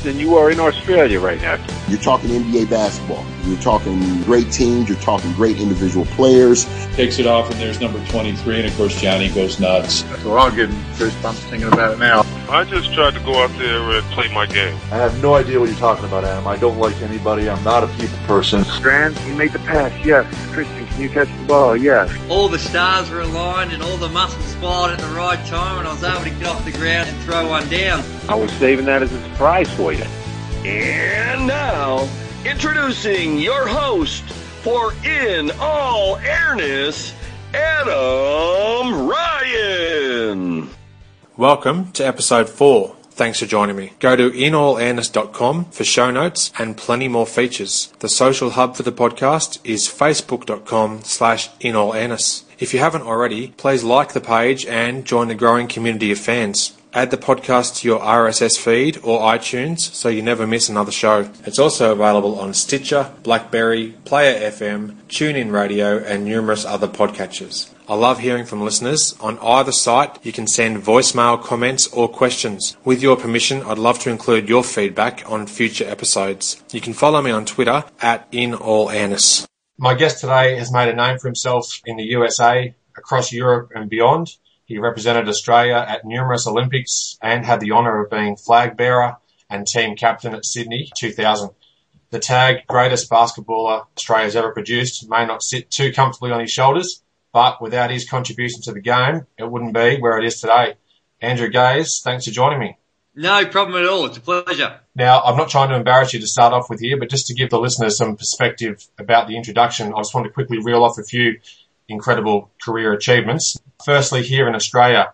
than you are in Australia right now. You're talking NBA basketball. You're talking great teams. You're talking great individual players. Takes it off, and there's number 23, and of course Johnny goes nuts. So I'll get goosebumps thinking about it now. I just tried to go out there and play my game. I have no idea what you're talking about, Adam. I don't like anybody. I'm not a people person. Strand, you make the pass, yes. Christian, can you catch the ball? Yes. All the stars were aligned and all the muscles fired at the right time, and I was able to get off the ground and throw one down. I was saving that as a surprise for you. And now, introducing your host for In All Airness, Adam Ryan. Welcome to episode 4. Thanks for joining me. Go to inallairness.com for show notes and plenty more features. The social hub for the podcast is facebook.com/inallairness. If you haven't already, please like the page and join the growing community of fans. Add the podcast to your RSS feed or iTunes so you never miss another show. It's also available on Stitcher, BlackBerry, Player FM, TuneIn Radio, and numerous other podcatchers. I love hearing from listeners. On either site, you can send voicemail comments or questions. With your permission, I'd love to include your feedback on future episodes. You can follow me on Twitter @InAllAirness. My guest today has made a name for himself in the USA, across Europe and beyond. He represented Australia at numerous Olympics and had the honour of being flag bearer and team captain at Sydney 2000. The tag greatest basketballer Australia's ever produced may not sit too comfortably on his shoulders, but without his contribution to the game, it wouldn't be where it is today. Andrew Gaze, thanks for joining me. No problem at all. It's a pleasure. Now, I'm not trying to embarrass you to start off with here, but just to give the listeners some perspective about the introduction, I just want to quickly reel off a few incredible career achievements. Firstly, here in Australia,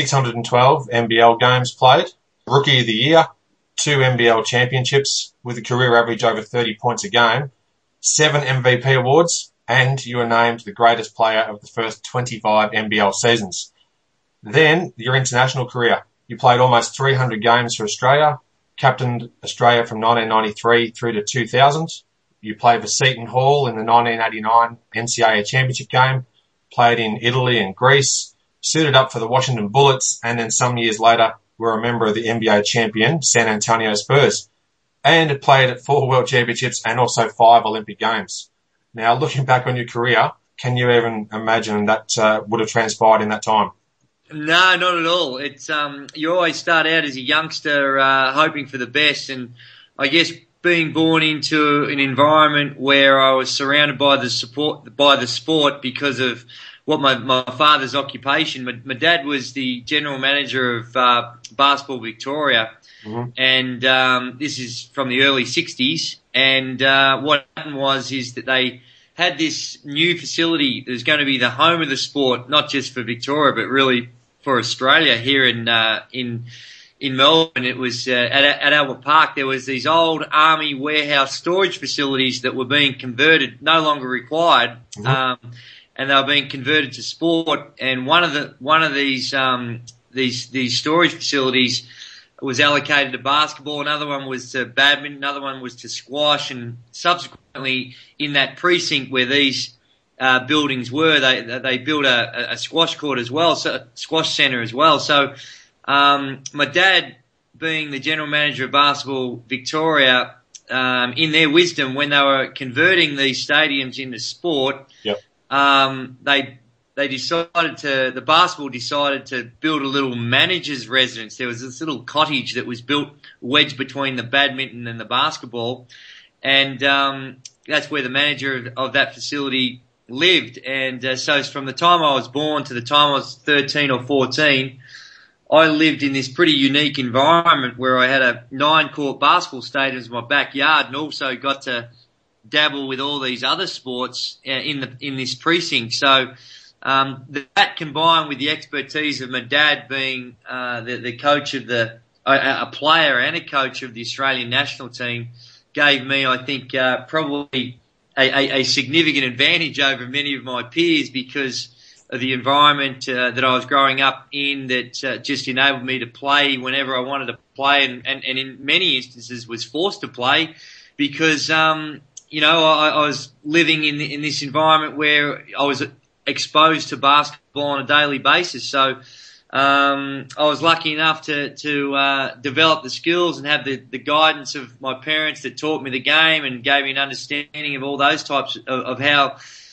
612 NBL games played, Rookie of the Year, 2 NBL championships with a career average over 30 points a game, 7 MVP awards, and you were named the greatest player of the first 25 NBL seasons. Then, your international career. You played almost 300 games for Australia, captained Australia from 1993 through to 2000. You played for Seton Hall in the 1989 NCAA Championship game, played in Italy and Greece, suited up for the Washington Bullets, and then some years later were a member of the NBA champion San Antonio Spurs, and played at 4 World Championships and also 5 Olympic Games. Now, looking back on your career, can you even imagine that would have transpired in that time? No, not at all. It's you always start out as a youngster hoping for the best, and I guess being born into an environment where I was surrounded by the sport because of what my father's occupation. My dad was the general manager of Basketball Victoria, and this is from the early 60s. And what happened is that they had this new facility that was going to be the home of the sport, not just for Victoria, but really for Australia here in Melbourne. It was at Albert Park. There was these old army warehouse storage facilities that were being converted, no longer required, and they were being converted to sport. And one of these storage facilities was allocated to basketball. Another one was to badminton. Another one was to squash. And subsequently, in that precinct where these buildings were, they built a squash court as well, so squash centre as well. So my dad, being the general manager of Basketball Victoria, in their wisdom, when they were converting these stadiums into sport, the basketball decided to build a little manager's residence. There was this little cottage that was built wedged between the badminton and the basketball, and that's where the manager of that facility lived. And so from the time I was born to the time I was 13 or 14, I lived in this pretty unique environment where I had a 9-court basketball stadium in my backyard, and also got to dabble with all these other sports in this precinct. So that combined with the expertise of my dad being the coach of a player and a coach of the Australian national team gave me, I think, probably a significant advantage over many of my peers because of the environment that I was growing up in, that just enabled me to play whenever I wanted to play, and in many instances was forced to play because I was living in this environment where I was exposed to basketball on a daily basis. So I was lucky enough to develop the skills and have the guidance of my parents that taught me the game and gave me an understanding of all those types of how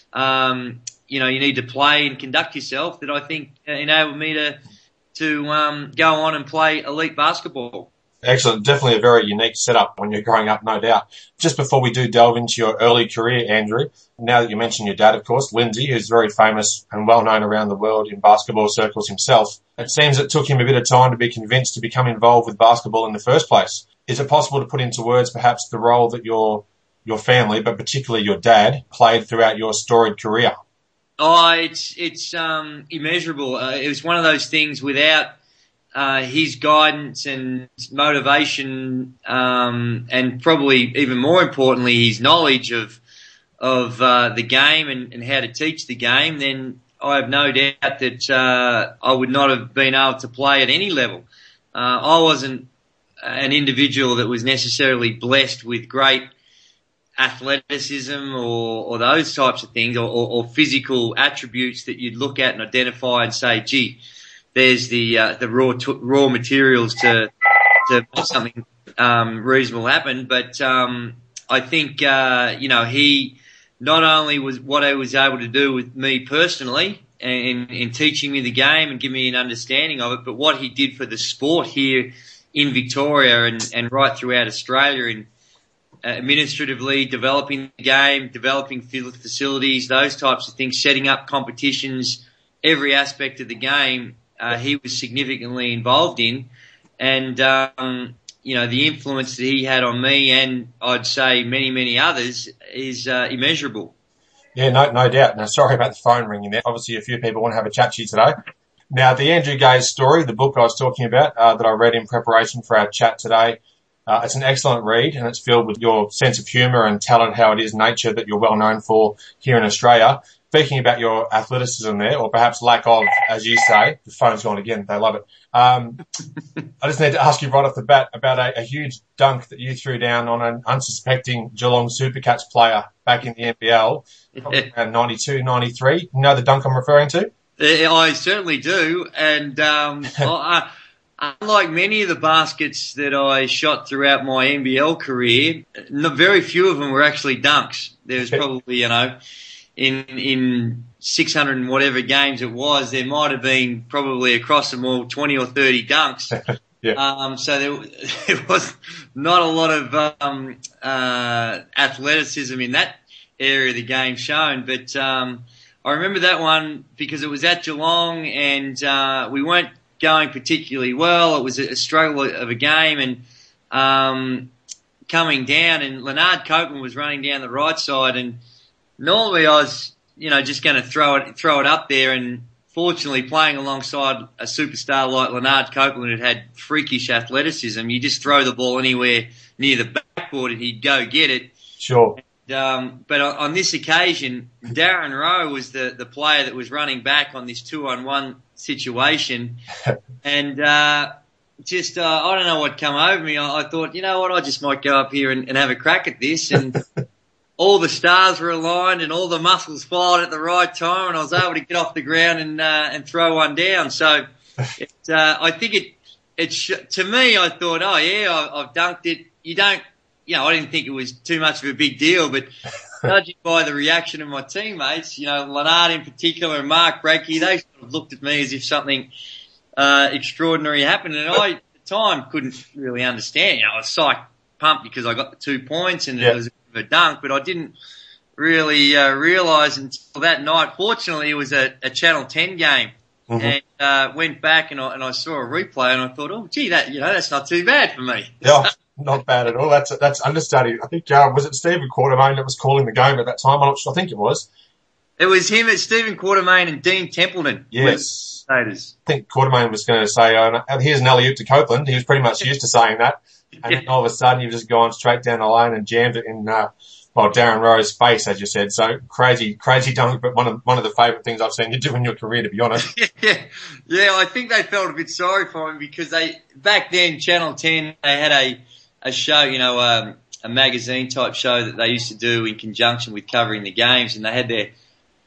you need to play and conduct yourself, that I think enabled me to go on and play elite basketball. Excellent. Definitely a very unique setup when you're growing up, no doubt. Just before we do delve into your early career, Andrew, now that you mentioned your dad, of course, Lindsay, who's very famous and well known around the world in basketball circles himself, it seems it took him a bit of time to be convinced to become involved with basketball in the first place. Is it possible to put into words perhaps the role that your family, but particularly your dad, played throughout your storied career? Oh, it's immeasurable. It was one of those things without his guidance and motivation, and probably even more importantly, his knowledge of the game and how to teach the game, then I have no doubt that I would not have been able to play at any level. I wasn't an individual that was necessarily blessed with great athleticism or those types of things, or physical attributes that you'd look at and identify and say, gee, there's the raw materials to make something reasonable happen. But I think he not only was what I was able to do with me personally in teaching me the game and giving me an understanding of it, but what he did for the sport here in Victoria and right throughout Australia in administratively developing the game, developing facilities, those types of things, setting up competitions, every aspect of the game. He was significantly involved in, and the influence that he had on me, and I'd say many, many others, is immeasurable. Yeah, no doubt. Now, sorry about the phone ringing there. Obviously, a few people want to have a chat to you today. Now, the Andrew Gaze story, the book I was talking about that I read in preparation for our chat today, it's an excellent read, and it's filled with your sense of humour and talent, how it is nature that you're well known for here in Australia. Speaking about your athleticism there, or perhaps lack of, as you say, the phone's gone again, they love it. I just need to ask you right off the bat about a huge dunk that you threw down on an unsuspecting Geelong Supercats player back in the NBL, around 92, 93. You know the dunk I'm referring to? I certainly do, and unlike many of the baskets that I shot throughout my NBL career, very few of them were actually dunks. There was probably, in 600 and whatever games it was, there might have been probably across them all 20 or 30 dunks. Yeah. So there was not a lot of athleticism in that area of the game shown. But I remember that one because it was at Geelong and we weren't going particularly well. It was a struggle of a game, and coming down, and Leonard Copeland was running down the right side, and normally I was, just going to throw it up there, and fortunately playing alongside a superstar like Leonard Copeland who had freakish athleticism, you just throw the ball anywhere near the backboard and he'd go get it. Sure. But on this occasion, Darren Rowe was the player that was running back on this 2-on-1 situation, and I don't know what come over me. I thought, you know what, I just might go up here and have a crack at this, and all the stars were aligned and all the muscles fired at the right time, and I was able to get off the ground and throw one down. So I think to me, I thought, oh yeah, I've dunked it. I didn't think it was too much of a big deal, but judging by the reaction of my teammates, Leonard in particular and Mark Breaky, they sort of looked at me as if something extraordinary happened, and I at the time couldn't really understand. I was psyched, pumped because I got the 2 points and it was a dunk, but I didn't really realise until that night. Fortunately, it was a Channel 10 game, and went back and I saw a replay and I thought, oh gee, that's not too bad for me. Yeah, not bad at all. That's understudy. I think was it Stephen Quartermain that was calling the game at that time? I'm not sure. I think it was. It was him, it's Stephen Quartermain and Dean Templeton. Yes. I think Quartermain was going to say, here's an alley-oop to Copeland. He was pretty much used to saying that. And then all of a sudden you've just gone straight down the lane and jammed it in, Darren Rowe's face, as you said. So crazy dunk, but one of the favourite things I've seen you do in your career, to be honest. Yeah, I think they felt a bit sorry for him because back then, Channel 10, they had a show, a magazine type show that they used to do in conjunction with covering the games, and they had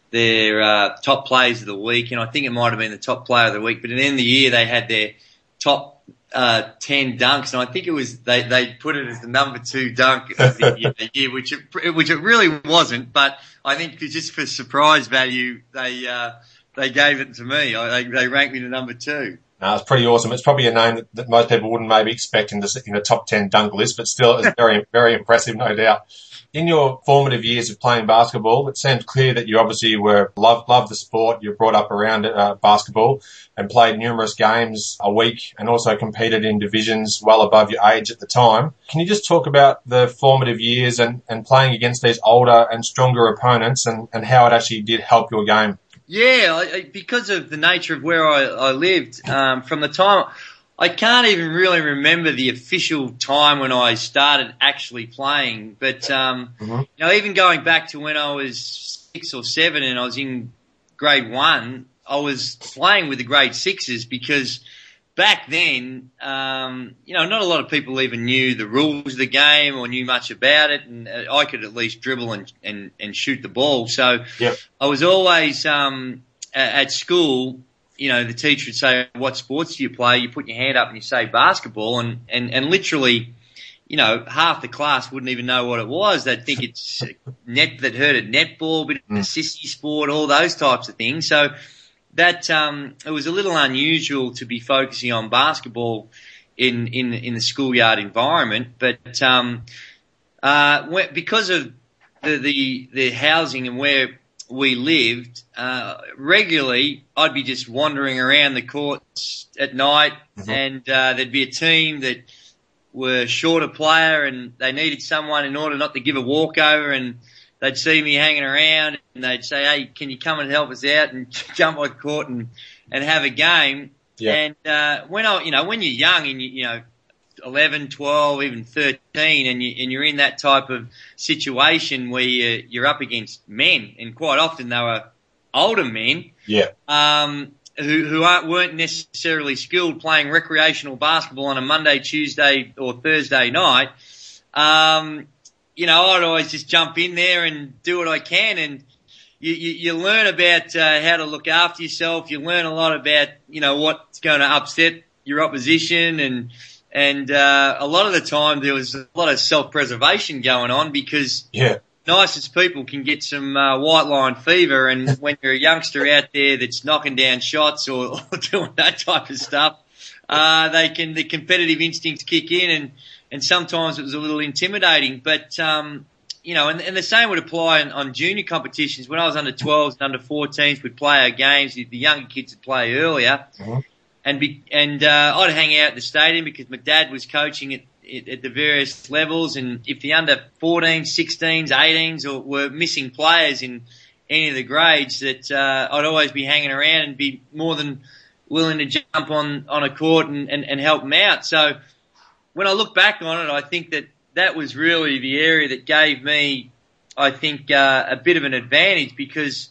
their top players of the week, and I think it might have been the top player of the week. But at the end of the year, they had their top 10 dunks, and I think it was they put it as the number 2 dunk of the year, which it really wasn't. But I think just for surprise value, they gave it to me. They ranked me to number 2. No, it's pretty awesome. It's probably a name that most people wouldn't maybe expect in the top 10 dunk list, but still it's very, very impressive, no doubt. In your formative years of playing basketball, it seems clear that you obviously loved the sport. You were brought up around basketball and played numerous games a week and also competed in divisions well above your age at the time. Can you just talk about the formative years and playing against these older and stronger opponents and how it actually did help your game? Yeah, because of the nature of where I lived, from the time I can't even really remember the official time when I started actually playing, but even going back to when I was 6 or 7 and I was in grade 1, I was playing with the grade 6s because back then, not a lot of people even knew the rules of the game or knew much about it, and I could at least dribble and shoot the ball. So I was always at school. The teacher would say, "What sports do you play?" You put your hand up and you say basketball, and literally, half the class wouldn't even know what it was. They'd think it's they'd heard it netball, bit of a sissy sport, all those types of things. So that it was a little unusual to be focusing on basketball in the schoolyard environment, but because of the housing and where we lived, regularly I'd be just wandering around the courts at night, and there'd be a team that were short a player and they needed someone in order not to give a walkover, and they'd see me hanging around and they'd say, "Hey, can you come and help us out and jump on the court and have a game?" Yeah. And when you're young and 11, 12, even 13, and you're in that type of situation where you're up against men, and quite often they were older men, who weren't necessarily skilled playing recreational basketball on a Monday, Tuesday, or Thursday night. I'd always just jump in there and do what I can, and you learn about how to look after yourself. You learn a lot about what's going to upset your opposition, and a lot of the time there was a lot of self-preservation going on because nicest people can get some white line fever, and when you're a youngster out there that's knocking down shots or doing that type of stuff, the competitive instincts kick in, and sometimes it was a little intimidating. But and the same would apply on junior competitions. When I was under 12s and under 14s, we'd play our games. The younger kids would play earlier. And I'd hang out at the stadium because my dad was coaching at the various levels, and if the under 14s, 16s, 18s were missing players in any of the grades, that I'd always be hanging around and be more than willing to jump on a court and help them out. So when I look back on it, I think that was really the area that gave me, I think, a bit of an advantage because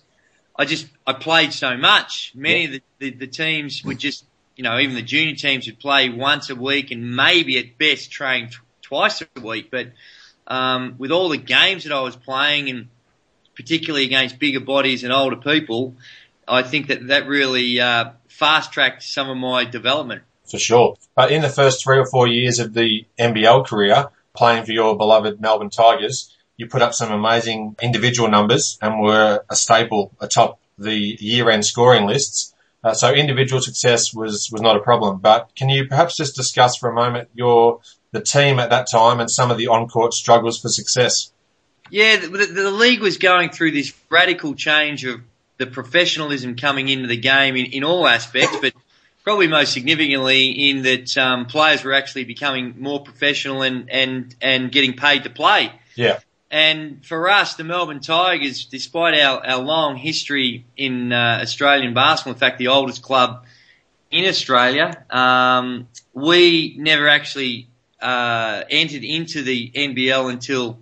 I played so much. Many of the teams would just, even the junior teams would play once a week and maybe at best train twice a week. But with all the games that I was playing, and particularly against bigger bodies and older people, I think that really fast-tracked some of my development. For sure. But in the first 3 or 4 years of the NBL career, playing for your beloved Melbourne Tigers, you put up some amazing individual numbers and were a staple atop the year-end scoring lists. So individual success was not a problem. But can you perhaps just discuss for a moment the team at that time and some of the on-court struggles for success? Yeah, the league was going through this radical change of the professionalism coming into the game in all aspects, but probably most significantly in that players were actually becoming more professional and getting paid to play. Yeah. And for us, the Melbourne Tigers, despite our long history in Australian basketball, in fact, the oldest club in Australia, we never actually entered into the NBL until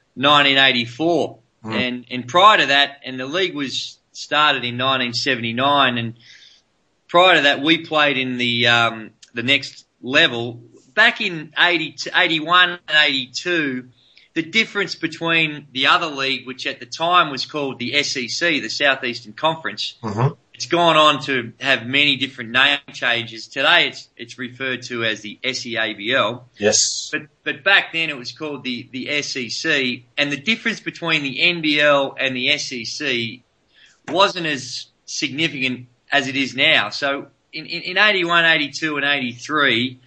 1984. And prior to that, and the league was started in 1979, and prior to that, we played in the next level. Back in 81 and 82, the difference between the other league, which at the time was called the SEC, the Southeastern Conference, it's gone on to have many different name changes. Today it's referred to as the SEABL. Yes. But back then it was called the SEC, and the difference between the NBL and the SEC wasn't as significant as it is now. So in 81, 82 and 83,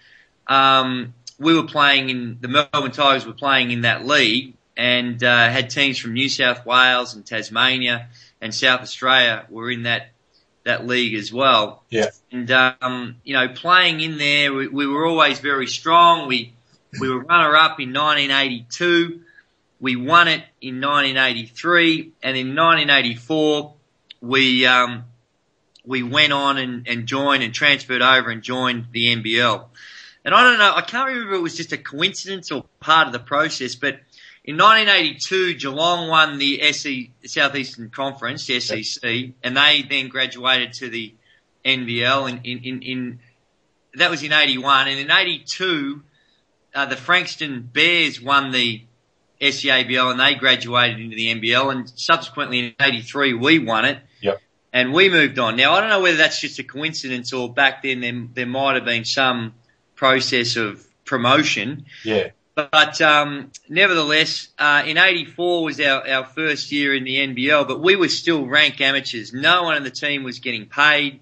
we were playing the Melbourne Tigers were playing in that league and had teams from New South Wales and Tasmania and South Australia were in that league as well. Yeah. And, playing in there, we were always very strong. We were runner-up in 1982. We won it in 1983. And in 1984, we went on and joined and transferred over and joined the NBL. And I don't know, I can't remember if it was just a coincidence or part of the process, but in 1982, Geelong won the Southeastern Conference, the SEC, and they then graduated to the NBL. In that was in 81, and in 82, the Frankston Bears won the SEABL, and they graduated into the NBL. And subsequently, in 83, we won it, and we moved on. Now, I don't know whether that's just a coincidence or back then there might have been some process of promotion. Yeah. But nevertheless, in 84 was our first year in the NBL, but we were still rank amateurs. No one on the team was getting paid.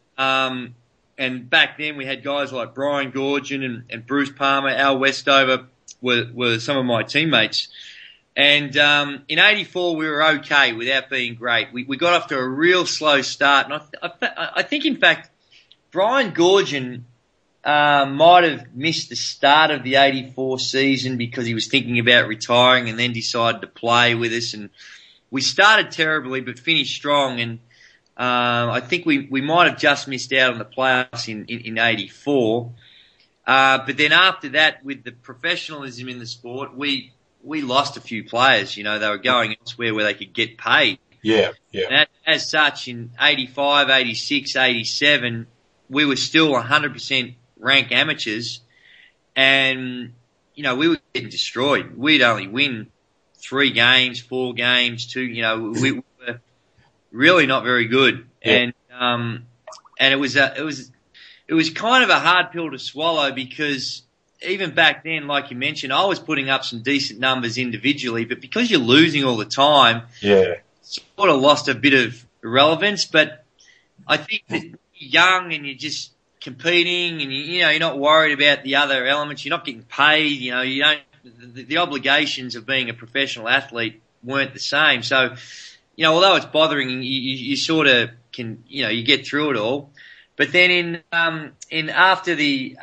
And back then we had guys like Brian Goorjian and Bruce Palmer, Al Westover were some of my teammates. And in 84 we were okay without being great. We got off to a real slow start. And I think, in fact, Brian Goorjian might have missed the start of the 84 season because he was thinking about retiring and then decided to play with us. And we started terribly but finished strong. And I think we might have just missed out on the playoffs in 84. But then after that, with the professionalism in the sport, we lost a few players. They were going elsewhere where they could get paid. Yeah. And as such, in 85, 86, 87, we were still 100% rank amateurs, and we were getting destroyed. We'd only win 3 games, 4 games, 2. We were really not very good, and it was kind of a hard pill to swallow because even back then, like you mentioned, I was putting up some decent numbers individually, but because you're losing all the time, sort of lost a bit of relevance. But I think that you're young and you're just competing, and you're not worried about the other elements. You're not getting paid. You don't. The obligations of being a professional athlete weren't the same. So, although it's bothering, you sort of can. You get through it all. But then in after the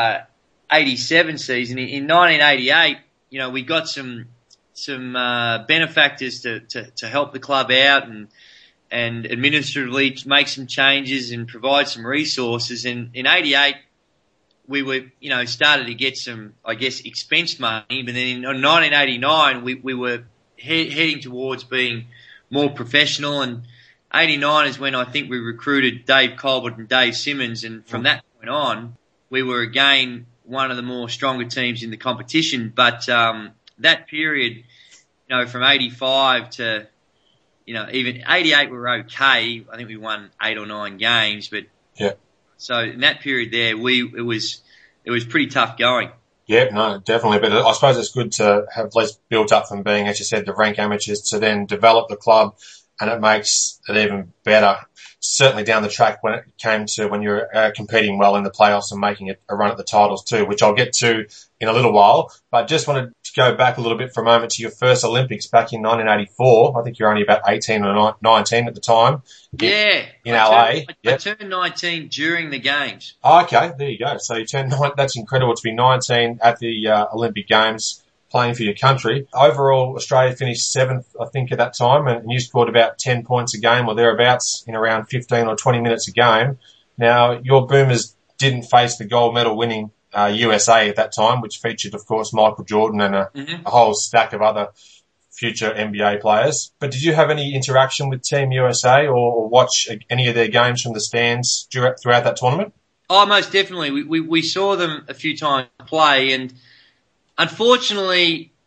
87 season, in 1988, we got some benefactors to help the club out and administratively make some changes and provide some resources. And in 88, we were, started to get some, I guess, expense money. But then in 1989, we were heading towards being more professional. And 89 is when I think we recruited Dave Colbert and Dave Simmons. And from that point on, we were again one of the more stronger teams in the competition. But that period, from 85 to even 88 we were okay. I think we won 8 or 9 games, but so in that period there, it was pretty tough going. Yeah, no, definitely. But I suppose it's good to have less built up from being, as you said, the rank amateurs to then develop the club, and it makes it even better. Certainly down the track when it came to when you're competing well in the playoffs and making it a run at the titles too, which I'll get to in a little while. But just wanted to go back a little bit for a moment to your first Olympics back in 1984. I think you were only about 18 or 19 at the time. In LA. I turned 19 during the games. Oh, okay, there you go. So you turned that's incredible to be 19 at the Olympic Games, playing for your country. Overall, Australia finished 7th, I think, at that time, and you scored about 10 points a game or thereabouts in around 15 or 20 minutes a game. Now, your Boomers didn't face the gold medal winning USA at that time, which featured, of course, Michael Jordan and a whole stack of other future NBA players. But did you have any interaction with Team USA or watch any of their games from the stands throughout that tournament? Oh, most definitely. We saw them a few times play, and unfortunately,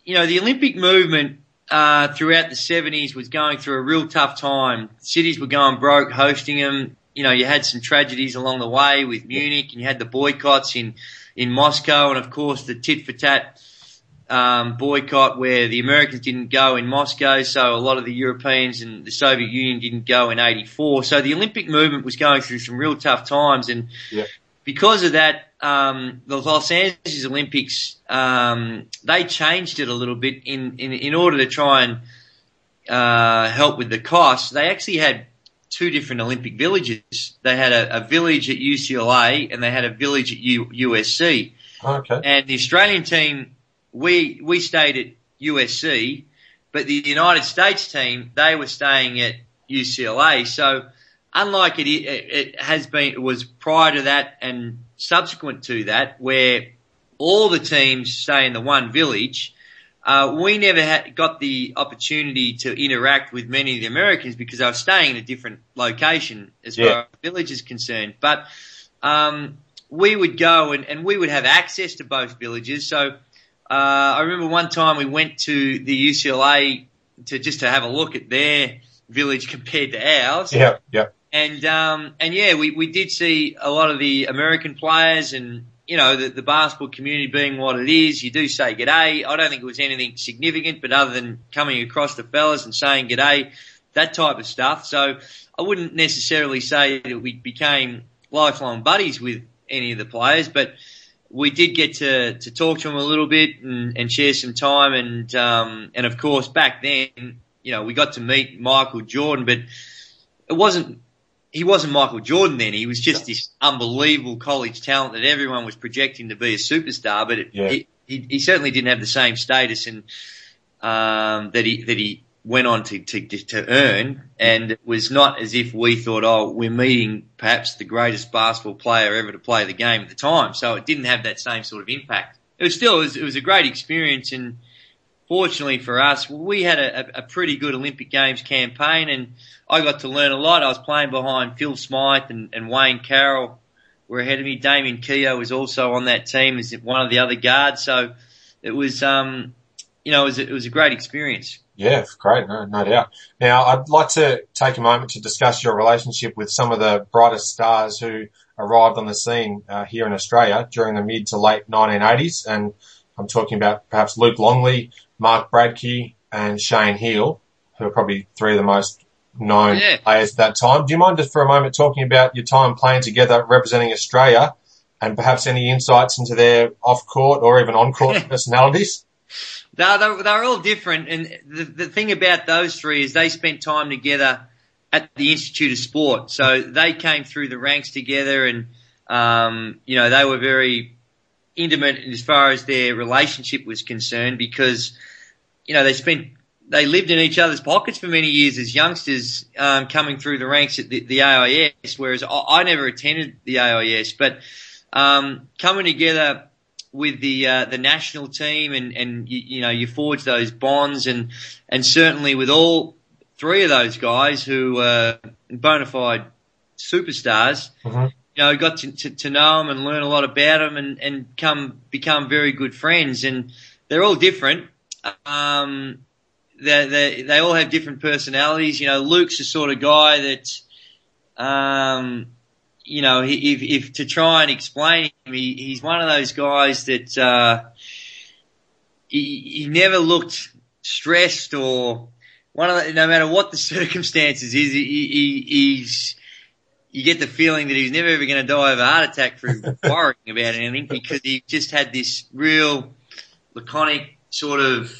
the Olympic movement throughout the 70s was going through a real tough time. Cities were going broke hosting them. You had some tragedies along the way with Munich, and you had the boycotts in Moscow, and of course the tit-for-tat boycott where the Americans didn't go in Moscow, so a lot of the Europeans and the Soviet Union didn't go in '84. So the Olympic movement was going through some real tough times, and because of that, the Los Angeles Olympics, they changed it a little bit in order to try and help with the costs. They actually had two different Olympic villages. They had a village at UCLA and they had a village at USC. Okay. And the Australian team, we stayed at USC, but the United States team, they were staying at UCLA. So unlike it was prior to that and subsequent to that, where all the teams stay in the one village, we never got the opportunity to interact with many of the Americans because they were staying in a different location as far as the village is concerned. But we would go and we would have access to both villages. So I remember one time we went to the UCLA to have a look at their village compared to ours. Yeah, yeah. And we did see a lot of the American players and, the basketball community being what it is. You do say g'day. I don't think it was anything significant, but other than coming across the fellas and saying g'day, that type of stuff. So I wouldn't necessarily say that we became lifelong buddies with any of the players, but we did get to talk to them a little bit and share some time. And of course, back then, we got to meet Michael Jordan, but he wasn't Michael Jordan then. He was just this unbelievable college talent that everyone was projecting to be a superstar, but he certainly didn't have the same status and that he went on to earn. And it was not as if we thought, we're meeting perhaps the greatest basketball player ever to play the game at the time. So it didn't have that same sort of impact. It was a great experience, and fortunately for us, we had a pretty good Olympic Games campaign, and I got to learn a lot. I was playing behind Phil Smythe and Wayne Carroll were ahead of me. Damien Keogh was also on that team as one of the other guards. So it was, it was a great experience. Yeah, great, no doubt. Now, I'd like to take a moment to discuss your relationship with some of the brightest stars who arrived on the scene here in Australia during the mid to late 1980s, and I'm talking about perhaps Luke Longley, Mark Bradkey, and Shane Heal, who are probably three of the most known players at that time. Do you mind just for a moment talking about your time playing together, representing Australia, and perhaps any insights into their off-court or even on-court personalities? They're all different, and the thing about those three is they spent time together at the Institute of Sport. So they came through the ranks together, and they were very intimate as far as their relationship was concerned because they lived in each other's pockets for many years as youngsters, coming through the ranks at the AIS, whereas I never attended the AIS, but coming together with the national team and you forge those bonds, and certainly with all three of those guys who were bona fide superstars, got to know them and learn a lot about them and become very good friends. And they're all different. They all have different personalities. Luke's the sort of guy that, if to try and explain him, he's one of those guys that he never looked stressed or no matter what the circumstances is, you get the feeling that he's never ever going to die of a heart attack through worrying about anything, because he just had this real laconic sort of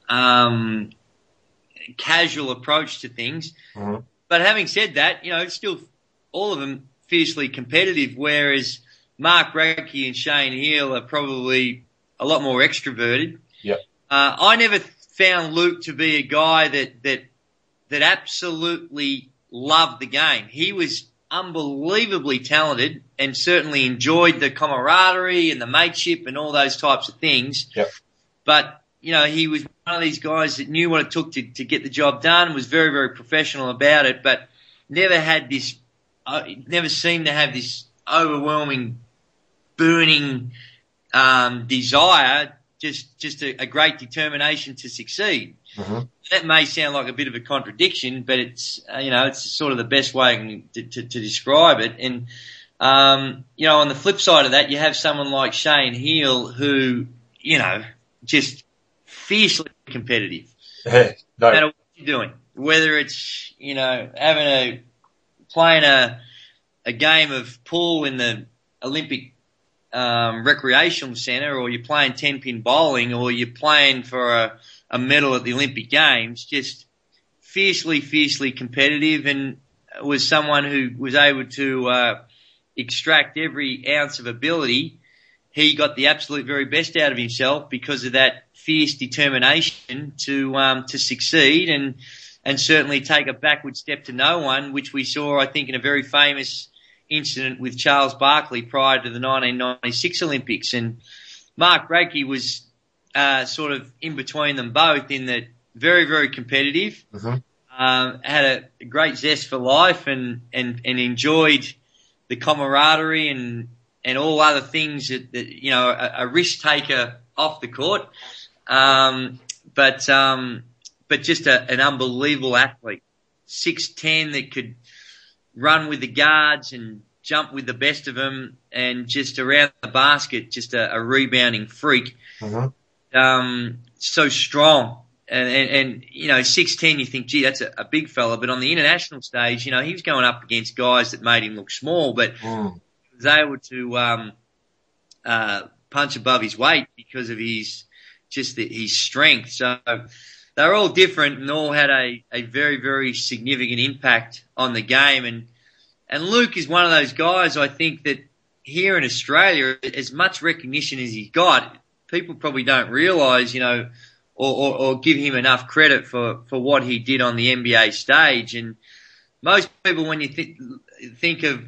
casual approach to things. Mm-hmm. But having said that, still all of them fiercely competitive, whereas Mark Bradkey and Shane Heal are probably a lot more extroverted. Yep. I never found Luke to be a guy that absolutely loved the game. He was unbelievably talented and certainly enjoyed the camaraderie and the mateship and all those types of things. Yep. But, he was one of these guys that knew what it took to get the job done and was very, very professional about it, but never seemed to have this overwhelming, burning desire just a great determination to succeed. Mm-hmm. That may sound like a bit of a contradiction, but it's it's sort of the best way to describe it. And on the flip side of that, you have someone like Shane Heal who just fiercely competitive. Yeah, no matter what you're doing, whether it's playing a game of pool in the Olympic recreational centre, or you're playing 10-pin bowling, or you're playing for a medal at the Olympic Games, just fiercely competitive, and was someone who was able to extract every ounce of ability. He got the absolute very best out of himself because of that fierce determination to succeed and certainly take a backward step to no one, which we saw, I think, in a very famous incident with Charles Barkley prior to the 1996 Olympics. And Mark Radke was sort of in between them both, in that very competitive, had a great zest for life and enjoyed the camaraderie and all other things that a risk taker off the court, but just an unbelievable athlete, 6'10", that could run with the guards and jump with the best of them, and just around the basket, just a rebounding freak. So strong. And 6'10", you think, gee, that's a big fella. But on the international stage, he was going up against guys that made him look small, but he was able to punch above his weight because of his strength. So they're all different and all had a very significant impact on the game. And Luke is one of those guys, I think, that here in Australia, as much recognition as he's got, people probably don't realise, or give him enough credit for what he did on the NBA stage. And most people, when you think of,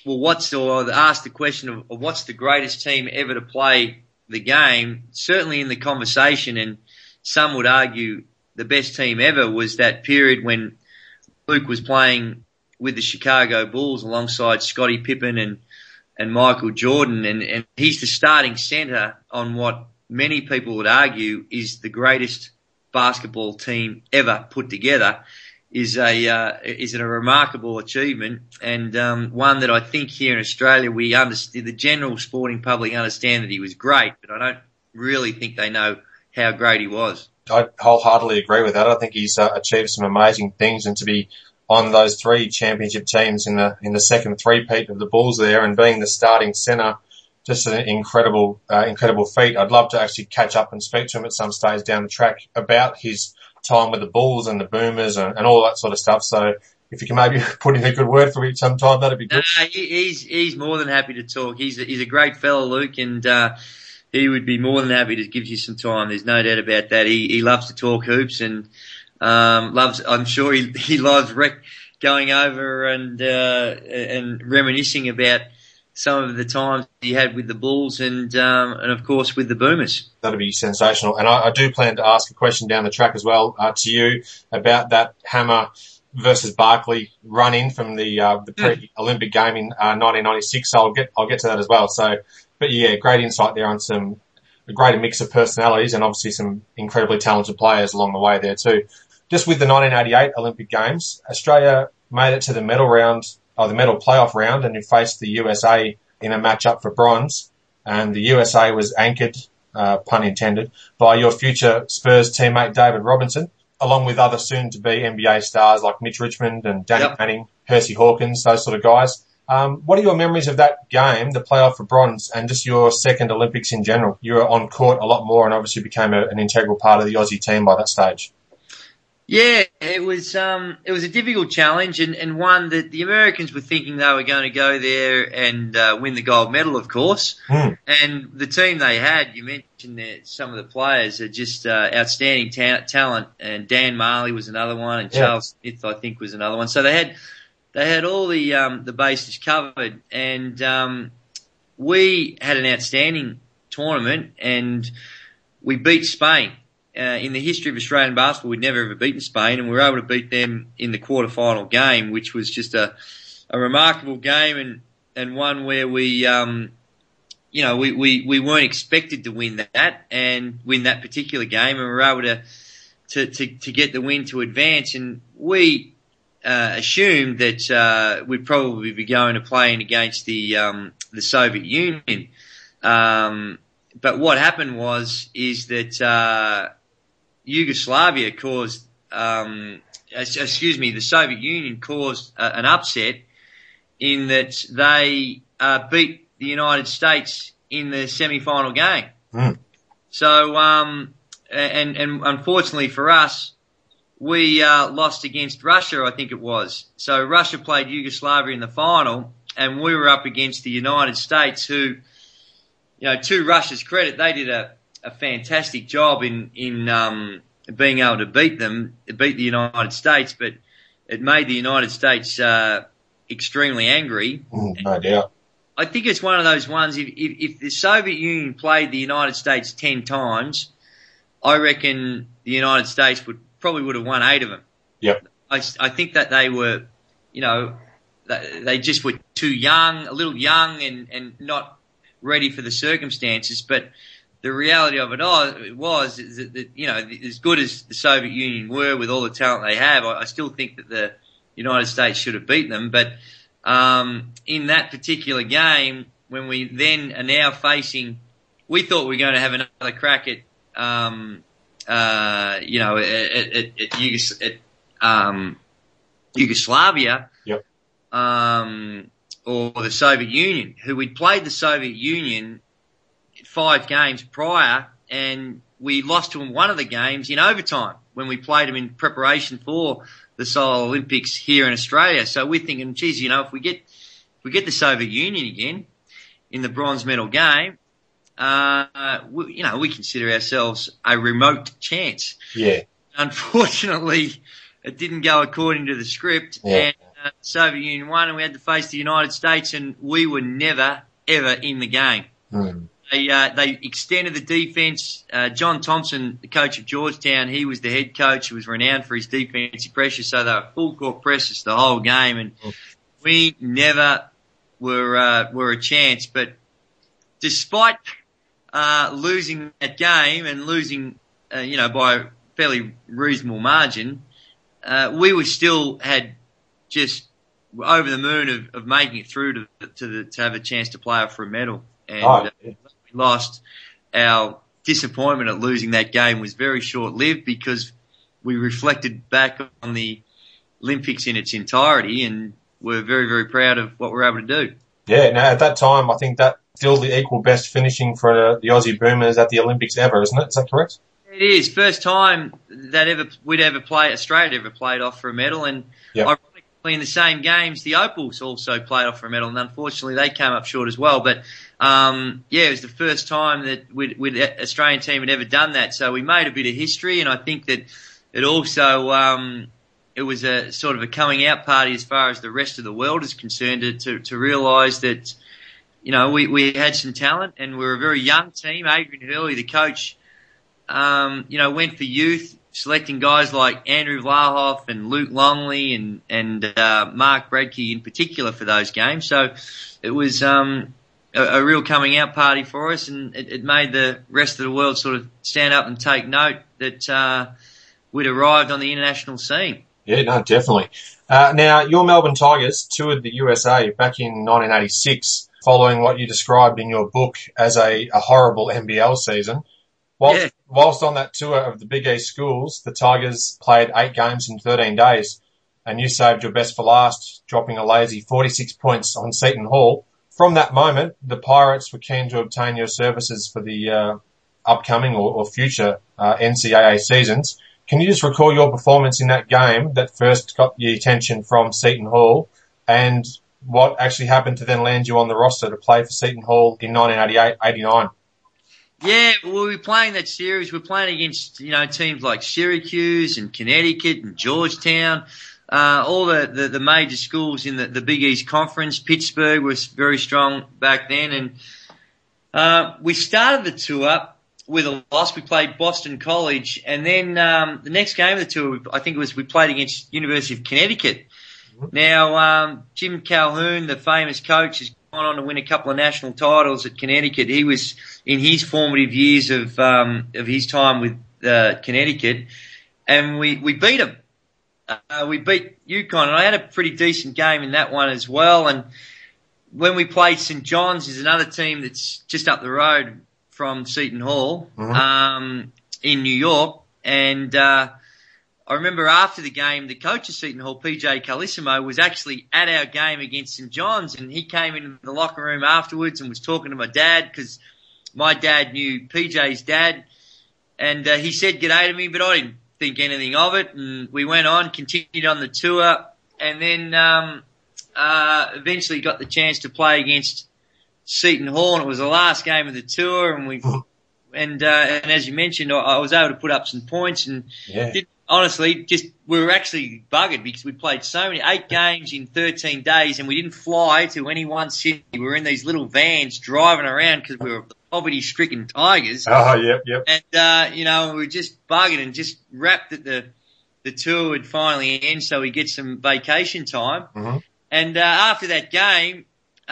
ask the question of what's the greatest team ever to play the game, certainly in the conversation, and some would argue the best team ever was that period when Luke was playing with the Chicago Bulls alongside Scottie Pippen and Michael Jordan, and he's the starting center on what many people would argue is the greatest basketball team ever put together. Is a remarkable achievement, and one that I think here in Australia the general sporting public understand that he was great, but I don't really think they know how great he was. I wholeheartedly agree with that. I think he's achieved some amazing things, and to be on those three championship teams in the second three-peat of the Bulls there, and being the starting centre, just an incredible feat. I'd love to actually catch up and speak to him at some stage down the track about his time with the Bulls and the Boomers and all that sort of stuff. So if you can maybe put in a good word for me sometime, that'd be good. He's more than happy to talk. He's a great fellow, Luke, and he would be more than happy to give you some time. There's no doubt about that. He loves to talk hoops and I'm sure he loves going over and reminiscing about some of the times he had with the Bulls and of course with the Boomers. That'd be sensational. And I do plan to ask a question down the track as well to you about that Hammer versus Barkley run-in from the pre-Olympic game in 1996. So I'll get to that as well. So, but yeah, great insight there on a greater mix of personalities and obviously some incredibly talented players along the way there too. Just with the 1988 Olympic Games, Australia made it to the medal playoff round, and you faced the USA in a match-up for bronze. And the USA was anchored, pun intended, by your future Spurs teammate David Robinson, along with other soon-to-be NBA stars like Mitch Richmond and Danny Manning, Hersey Hawkins, those sort of guys. What are your memories of that game, the playoff for bronze, and just your second Olympics in general? You were on court a lot more and obviously became an integral part of the Aussie team by that stage. Yeah, it was a difficult challenge and one that the Americans were thinking they were going to go there and win the gold medal, of course. And the team they had, you mentioned that some of the players are just outstanding talent, and Dan Marley was another one, and Charles Smith, I think, was another one. So they had all the bases covered, and we had an outstanding tournament, and we beat Spain. In the history of Australian basketball, we'd never ever beaten Spain, and we were able to beat them in the quarterfinal game, which was just a remarkable game and one where we, we weren't expected to win that and win that particular game, and we were able to get the win to advance. And we assumed that we'd probably be going to playing against the Soviet Union. But what happened is that Yugoslavia caused, the Soviet Union caused an upset in that they beat the United States in the semi-final game. Mm. So, and unfortunately for us, we lost against Russia, I think it was. So Russia played Yugoslavia in the final, and we were up against the United States, who, to Russia's credit, they did a fantastic job in being able to beat the United States, but it made the United States extremely angry. No doubt. I think it's one of those ones, if the Soviet Union played the United States 10 times, I reckon the United States probably would have won 8 of them. Yep. I think that they were, they just were too young, a little young and not ready for the circumstances. But the reality of it was that, as good as the Soviet Union were with all the talent they have, I still think that the United States should have beaten them. But in that particular game, when we then are now facing, we thought we were going to have another crack at Yugoslavia, yep. Or the Soviet Union, who we'd played the Soviet Union 5 games prior, and we lost to them one of the games in overtime when we played them in preparation for the Seoul Olympics here in Australia. So we're thinking, geez, if we get the Soviet Union again in the bronze medal game, we consider ourselves a remote chance. Yeah. Unfortunately, it didn't go according to the script, and the Soviet Union won, and we had to face the United States, and we were never, ever in the game. Mm. They extended the defense. John Thompson, the coach of Georgetown, he was the head coach who was renowned for his defensive pressure, so they were full court presses the whole game, and we never were a chance. But despite losing that game and losing, by a fairly reasonable margin, we were still had just over the moon of making it through to have a chance to play for a medal. And we lost. Our disappointment at losing that game was very short-lived because we reflected back on the Olympics in its entirety and were very, very proud of what we were able to do. Yeah, now at that time, I think that still the equal best finishing for the Aussie Boomers at the Olympics ever, isn't it? Is that correct? It is. First time that Australia ever played off for a medal, and ironically in the same games, the Opals also played off for a medal, and unfortunately they came up short as well. But it was the first time that the Australian team had ever done that, so we made a bit of history, and I think that it also it was a sort of a coming out party as far as the rest of the world is concerned to realise that we had some talent, and we were a very young team. Adrian Hurley, the coach, went for youth, selecting guys like Andrew Vlahoff and Luke Longley and Mark Bradkey in particular for those games. So it was a real coming out party for us, and it made the rest of the world sort of stand up and take note that we'd arrived on the international scene. Yeah, no, definitely. Now, your Melbourne Tigers toured the USA back in 1986, following what you described in your book as a horrible NBL season. Whilst on that tour of the Big East schools, the Tigers played 8 games in 13 days, and you saved your best for last, dropping a lazy 46 points on Seton Hall. From that moment, the Pirates were keen to obtain your services for the upcoming or future NCAA seasons. Can you just recall your performance in that game that first got the attention from Seton Hall, and what actually happened to then land you on the roster to play for Seton Hall in 1988-89? Yeah, well, we were playing that series. We're playing against, teams like Syracuse and Connecticut and Georgetown, all the major schools in the Big East Conference. Pittsburgh was very strong back then. And we started the tour with a loss. We played Boston College. And then the next game of the tour, I think we played against University of Connecticut. Mm-hmm. Now, Jim Calhoun, the famous coach, has on to win a couple of national titles at Connecticut. He was in his formative years of his time with Connecticut, and we beat him. We beat UConn, and I had a pretty decent game in that one as well. And when we played St. John's, is another team that's just up the road from Seton Hall, in New York, and I remember after the game, the coach of Seton Hall, PJ Carlissimo, was actually at our game against St. John's, and he came into the locker room afterwards and was talking to my dad because my dad knew PJ's dad, and he said g'day to me, but I didn't think anything of it, and we went on, continued on the tour, and then eventually got the chance to play against Seton Hall, and it was the last game of the tour, and as you mentioned, I was able to put up some points, and honestly, we were actually buggered because we played 8 games in 13 days, and we didn't fly to any one city. We were in these little vans driving around because we were poverty-stricken Tigers. Oh, yep. And, we were just buggered and just wrapped that the tour would finally end so we get some vacation time. Mm-hmm. And after that game,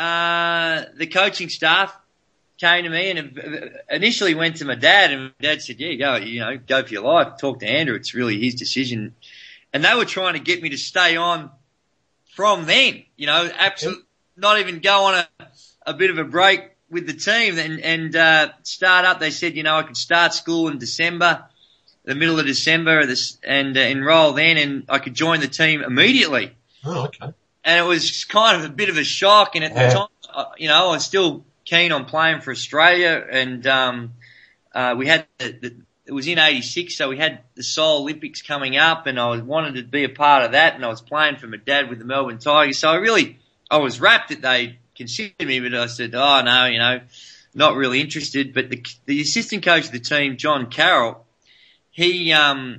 the coaching staff came to me and initially went to my dad, and my dad said, go for your life, talk to Andrew, it's really his decision. And they were trying to get me to stay on from then, absolutely not even go on a bit of a break with the team and start up. They said, I could start school in December, the middle of December, and enroll then, and I could join the team immediately. Oh, okay. And it was kind of a bit of a shock, and at the time, I was still keen on playing for Australia, and we had it was in '86, so we had the Seoul Olympics coming up, and I wanted to be a part of that, and I was playing for my dad with the Melbourne Tigers, so I was rapt that they considered me, but I said, oh no, not really interested. But the assistant coach of the team, John Carroll, he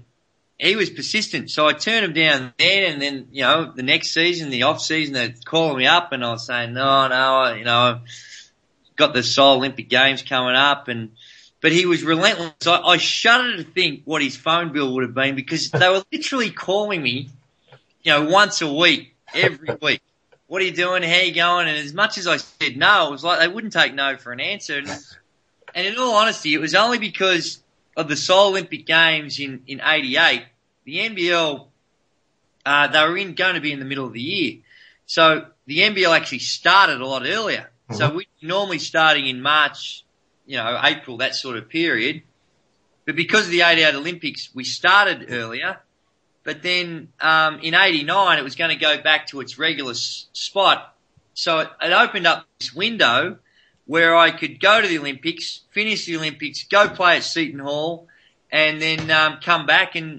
was persistent, so I turned him down then, and then the next season, the off season, they're calling me up, and I was saying no, got the Seoul Olympic Games coming up, but he was relentless. I shudder to think what his phone bill would have been, because they were literally calling me, once a week, every week. What are you doing? How are you going? And as much as I said no, it was like they wouldn't take no for an answer. And in all honesty, it was only because of the Seoul Olympic Games in '88, the NBL, they were going to be in the middle of the year. So the NBL actually started a lot earlier. Mm-hmm. So we're normally starting in March, April, that sort of period. But because of the '88 Olympics, we started earlier. But then in '89, it was going to go back to its regular spot. So it opened up this window where I could go to the Olympics, finish the Olympics, go play at Seton Hall, and then come back and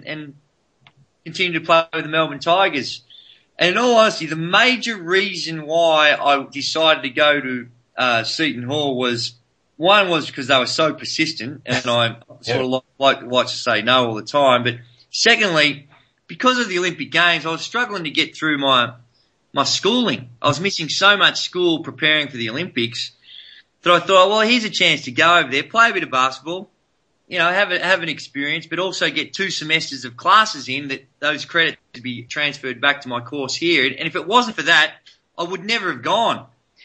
continue to play with the Melbourne Tigers. And in all honesty, the major reason why I decided to go to Seton Hall was because they were so persistent, and I sort of like to say no all the time. But secondly, because of the Olympic Games, I was struggling to get through my schooling. I was missing so much school preparing for the Olympics that I thought, well, here's a chance to go over there, play a bit of basketball, have an experience, but also get 2 semesters of classes in that those credits to be transferred back to my course here. And if it wasn't for that, I would never have gone.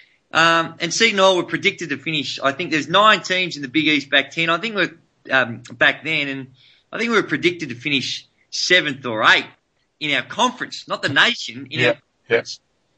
And Seton Hall were predicted to finish, I think there's 9 teams in the Big East back 10. I think we're back then, and I think we were predicted to finish 7th or 8th in our conference, not the nation, in our conference.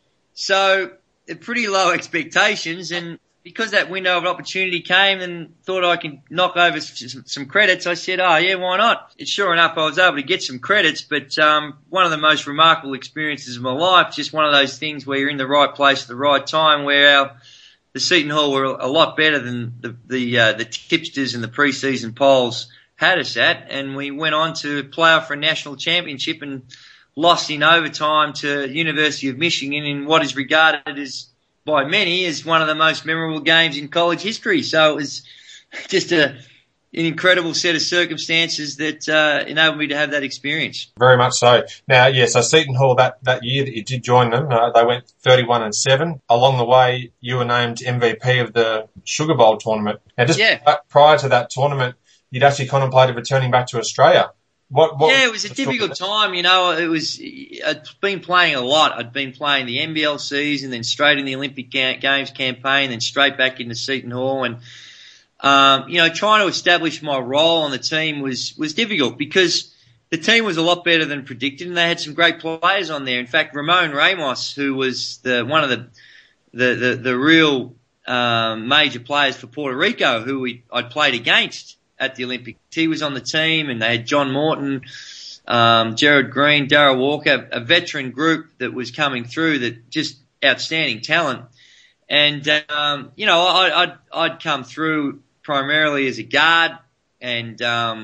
So pretty low expectations, and because that window of opportunity came and thought I could knock over some credits, I said, oh yeah, why not? And sure enough, I was able to get some credits, but one of the most remarkable experiences of my life, just one of those things where you're in the right place at the right time, where the Seton Hall were a lot better than the tipsters and the pre-season polls had us at, and we went on to play off for a national championship and lost in overtime to University of Michigan in what is regarded as, by many, as one of the most memorable games in college history. So it was just an incredible set of circumstances that enabled me to have that experience. Very much so. Now, so Seton Hall, that year that you did join them, they went 31-7. Along the way, you were named MVP of the Sugar Bowl tournament. Now, just prior to that tournament, you'd actually contemplated returning back to Australia. Yeah, it was a difficult time. I'd been playing a lot. I'd been playing the NBL season, then straight in the Olympic Games campaign, then straight back into Seton Hall. And, trying to establish my role on the team was difficult because the team was a lot better than predicted, and they had some great players on there. In fact, Ramon Ramos, who was one of the real major players for Puerto Rico, who I'd played against at the Olympics, he was on the team, and they had John Morton, Gerard Green, Darryl Walker, a veteran group that was coming through, that just outstanding talent. And I'd come through primarily as a guard, and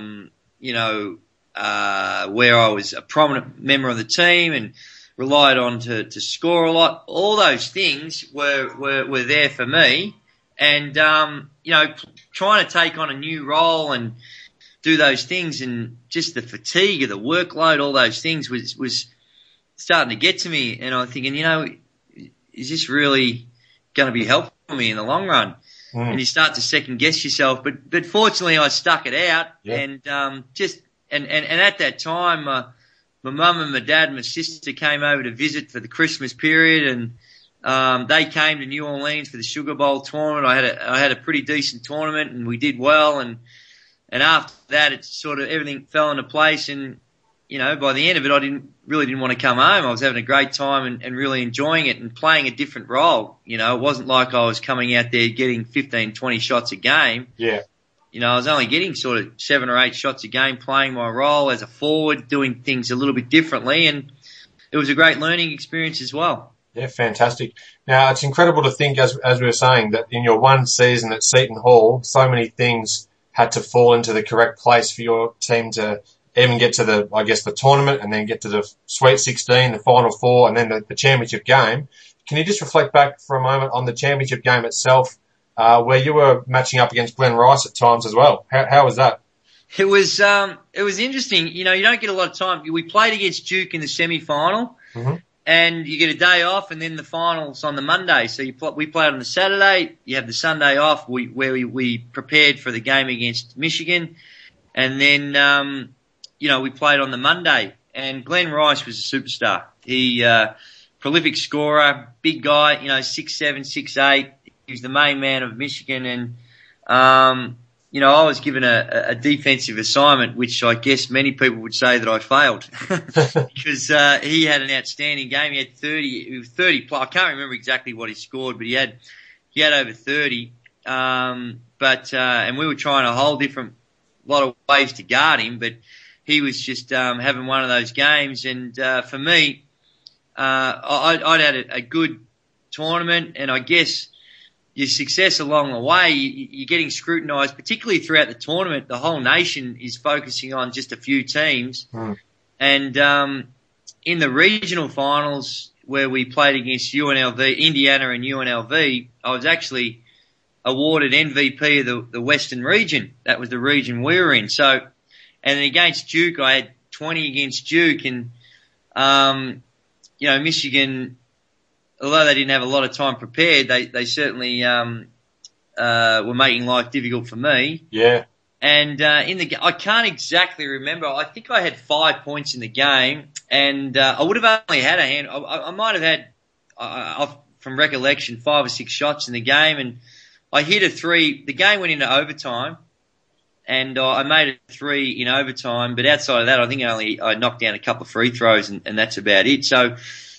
where I was a prominent member of the team and relied on to score a lot. All those things were there for me. And, trying to take on a new role and do those things, and just the fatigue of the workload, all those things was starting to get to me. And I'm thinking, is this really going to be helpful for me in the long run? And you start to second guess yourself. But fortunately I stuck it out. Yeah. And, and at that time, my mum and my dad and my sister came over to visit for the Christmas period, and they came to New Orleans for the Sugar Bowl tournament. I had a pretty decent tournament, and we did well. And after that, it sort of everything fell into place. And by the end of it, I didn't want to come home. I was having a great time and really enjoying it and playing a different role. It wasn't like I was coming out there getting 15, 20 shots a game. Yeah. I was only getting sort of 7 or 8 shots a game, playing my role as a forward, doing things a little bit differently, and it was a great learning experience as well. Yeah, fantastic. Now, it's incredible to think, as we were saying, that in your one season at Seton Hall, so many things had to fall into the correct place for your team to even get to the tournament, and then get to the Sweet 16, the Final Four, and then the championship game. Can you just reflect back for a moment on the championship game itself, where you were matching up against Glenn Rice at times as well? How was that? It was interesting. You don't get a lot of time. We played against Duke in the semi-final, and you get a day off, and then the finals on the Monday. So we played on the Saturday. You have the Sunday off, where we prepared for the game against Michigan, and then we played on the Monday. And Glenn Rice was a superstar. He prolific scorer, big guy, 6'7", 6'8". He was the main man of Michigan, and I was given a defensive assignment, which I guess many people would say that I failed because he had an outstanding game. He had 30 plus. I can't remember exactly what he scored, but he had over 30. And we were trying a whole different lot of ways to guard him, but he was just having one of those games. And for me, I'd had a good tournament, and I guess your success along the way, you're getting scrutinised, particularly throughout the tournament. The whole nation is focusing on just a few teams. And in the regional finals, where we played against UNLV, Indiana and UNLV, I was actually awarded MVP of the Western region. That was the region we were in. So, and then against Duke, I had 20 against Duke, and Michigan, although they didn't have a lot of time prepared, they certainly were making life difficult for me. Yeah. And I can't exactly remember. I think I had 5 points in the game, and I would have only had I might have had, from recollection, 5 or 6 shots in the game, and I hit a 3. The game went into overtime, and I made a 3 in overtime. But outside of that, I think I knocked down a couple of free throws, and that's about it. So,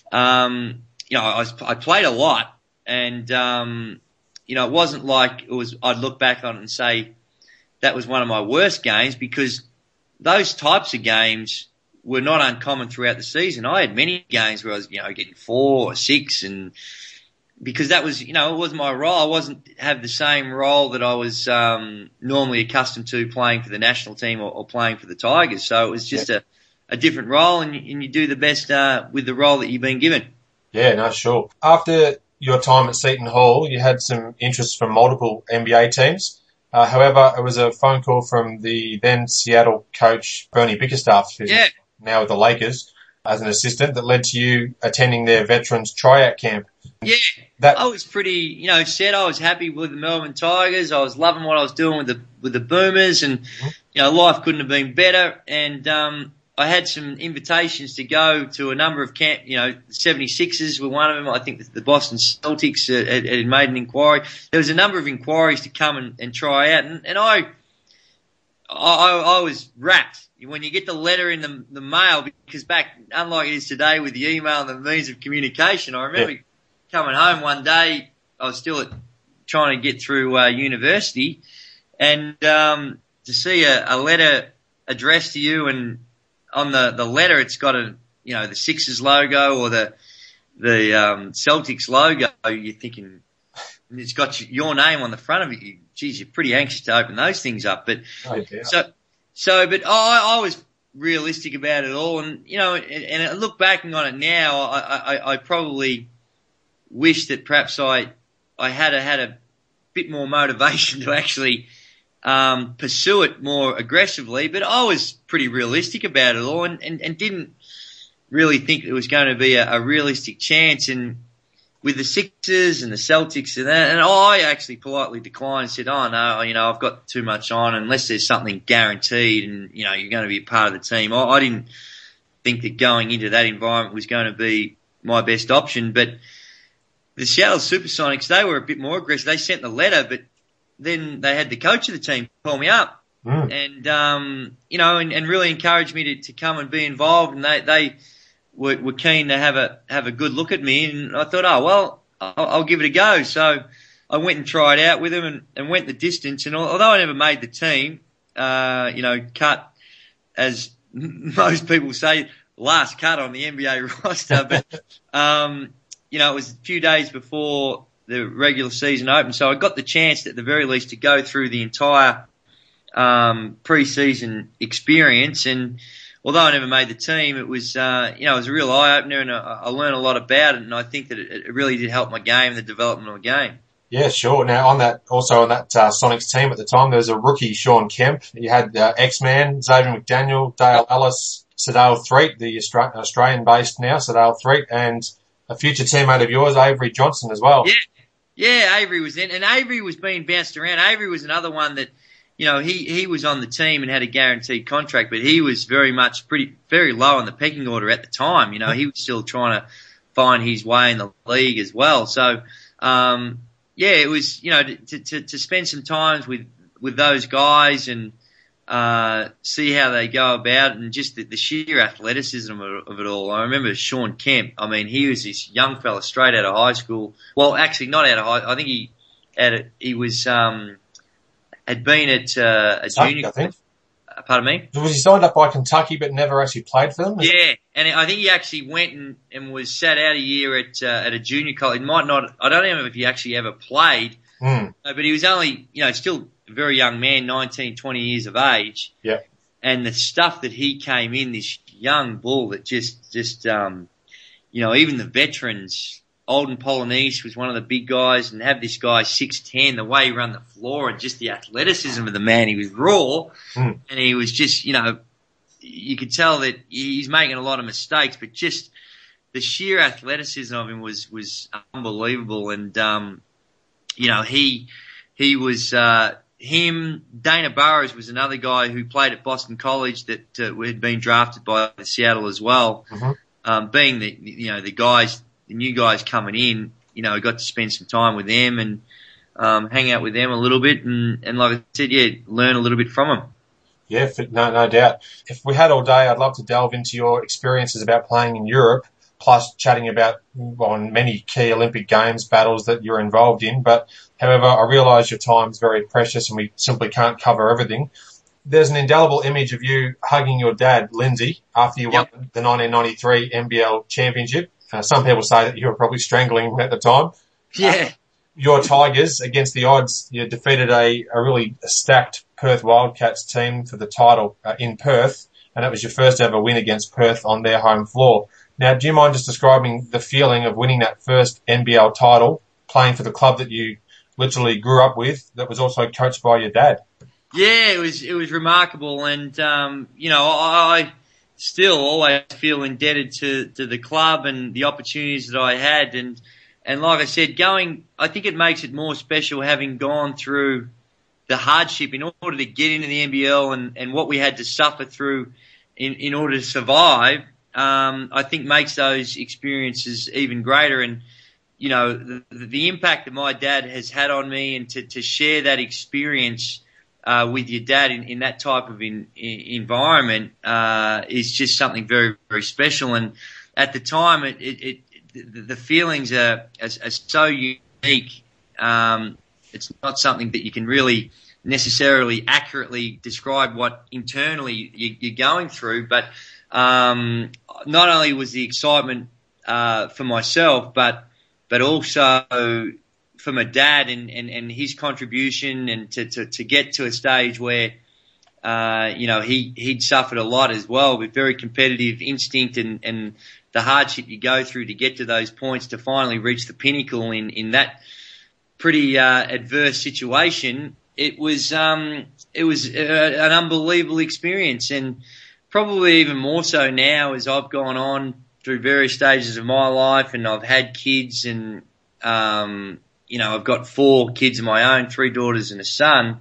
I played a lot, and it wasn't like I'd look back on it and say that was one of my worst games, because those types of games were not uncommon throughout the season. I had many games where I was, getting 4 or 6, and because that was, it wasn't my role. I wasn't have the same role that I was normally accustomed to playing for the national team or playing for the Tigers. So it was just a different role, and you do the best with the role that you've been given. Yeah, no, sure. After your time at Seton Hall, you had some interest from multiple NBA teams. However, it was a phone call from the then Seattle coach, Bernie Bickerstaff, who's now with the Lakers, as an assistant that led to you attending their veterans tryout camp. Yeah, I was pretty, set. I was happy with the Melbourne Tigers. I was loving what I was doing with the Boomers, and life couldn't have been better. And I had some invitations to go to a number of camp. The 76ers were one of them. I think the Boston Celtics had made an inquiry. There was a number of inquiries to come and try out, and I was rapt when you get the letter in the mail, because unlike it is today with the email and the means of communication, I remember coming home one day. I was still trying to get through university, and to see a letter addressed to you, and on the letter it's got the Sixers logo or the Celtics logo. You're thinking, and it's got your name on the front of it. You're pretty anxious to open those things up. But but I was realistic about it all, and and look back on it now, I probably wish that perhaps I had a bit more motivation to actually pursue it more aggressively. But I was pretty realistic about it all, and didn't really think it was going to be a realistic chance. And with the Sixers and the Celtics and that, and I actually politely declined and said, "Oh no, I've got too much on. Unless there's something guaranteed, and you're going to be a part of the team." I didn't think that going into that environment was going to be my best option. But the Seattle Supersonics, they were a bit more aggressive. They sent the letter, but then they had the coach of the team call me up and and really encouraged me to come and be involved. And they were keen to have a good look at me, and I thought, I'll give it a go. So I went and tried out with them and went the distance. And although I never made the team, cut, as most people say, last cut on the NBA roster, but it was a few days before the regular season opened, so I got the chance at the very least to go through the entire pre-season experience. And although I never made the team, it was it was a real eye-opener, and I learned a lot about it, and I think that it really did help my game, the development of the game. Yeah, sure. Now, on that Sonics team at the time, there was a rookie, Sean Kemp. You had X-Man, Xavier McDaniel, Dale Ellis, Sadale Threatt, the Australian-based now, Sadale Threatt, and a future teammate of yours, Avery Johnson, as well. Yeah, Avery was in, and Avery was being bounced around. Avery was another one that, he was on the team and had a guaranteed contract, but he was very low on the pecking order at the time. He was still trying to find his way in the league as well. So, it was, to spend some time with those guys and see how they go about, and just the sheer athleticism of it all. I remember Sean Kemp. I mean, he was this young fella straight out of high school. Well, actually, not out of high. I think he was had been at a junior. I think. Pardon me? Was he signed up by Kentucky but never actually played for them? Yeah, and I think he actually went and was sat out a year at a junior college. Might not. I don't know if he actually ever played. But he was only, still a very young man, 19, 20 years of age. Yeah. And the stuff that he came in, this young bull that just even the veterans, Olden Polynice was one of the big guys, and have this guy 6'10", the way he ran the floor and just the athleticism of the man. He was raw, and he was just, you could tell that he's making a lot of mistakes, but just the sheer athleticism of him was unbelievable. And, he was him. Dana Burrows was another guy who played at Boston College that had been drafted by Seattle as well. Being the guys, the new guys coming in, I got to spend some time with them and hang out with them a little bit, and like I said, learn a little bit from them. Yeah, no doubt. If we had all day, I'd love to delve into your experiences about playing in Europe, plus chatting about on many key Olympic Games battles that you're involved in. But however, I realise your time's very precious and we simply can't cover everything. There's an indelible image of you hugging your dad, Lindsay, after you won the 1993 NBL championship. Some people say that you were probably strangling him at the time. Yeah. Your Tigers, against the odds, you defeated a really stacked Perth Wildcats team for the title in Perth, and it was your first ever win against Perth on their home floor. Now, do you mind just describing the feeling of winning that first NBL title, playing for the club that you literally grew up with, that was also coached by your dad? Yeah, it was remarkable, and I still always feel indebted to the club and the opportunities that I had. And like I said, I think it makes it more special having gone through the hardship in order to get into the NBL and what we had to suffer through in order to survive. I think makes those experiences even greater. And, you know, the impact that my dad has had on me, and to share that experience with your dad in that type of environment is just something very, very special. And at the time, the feelings are so unique. It's not something that you can really necessarily accurately describe what internally you're going through. But not only was the excitement for myself, but also for my dad and his contribution, and to get to a stage where you know, he'd suffered a lot as well, with very competitive instinct and the hardship you go through to get to those points to finally reach the pinnacle in that pretty adverse situation. It was an unbelievable experience, and probably even more so now as I've gone on through various stages of my life, and I've had kids, and you know, I've got 4 kids of my own, 3 daughters and a son.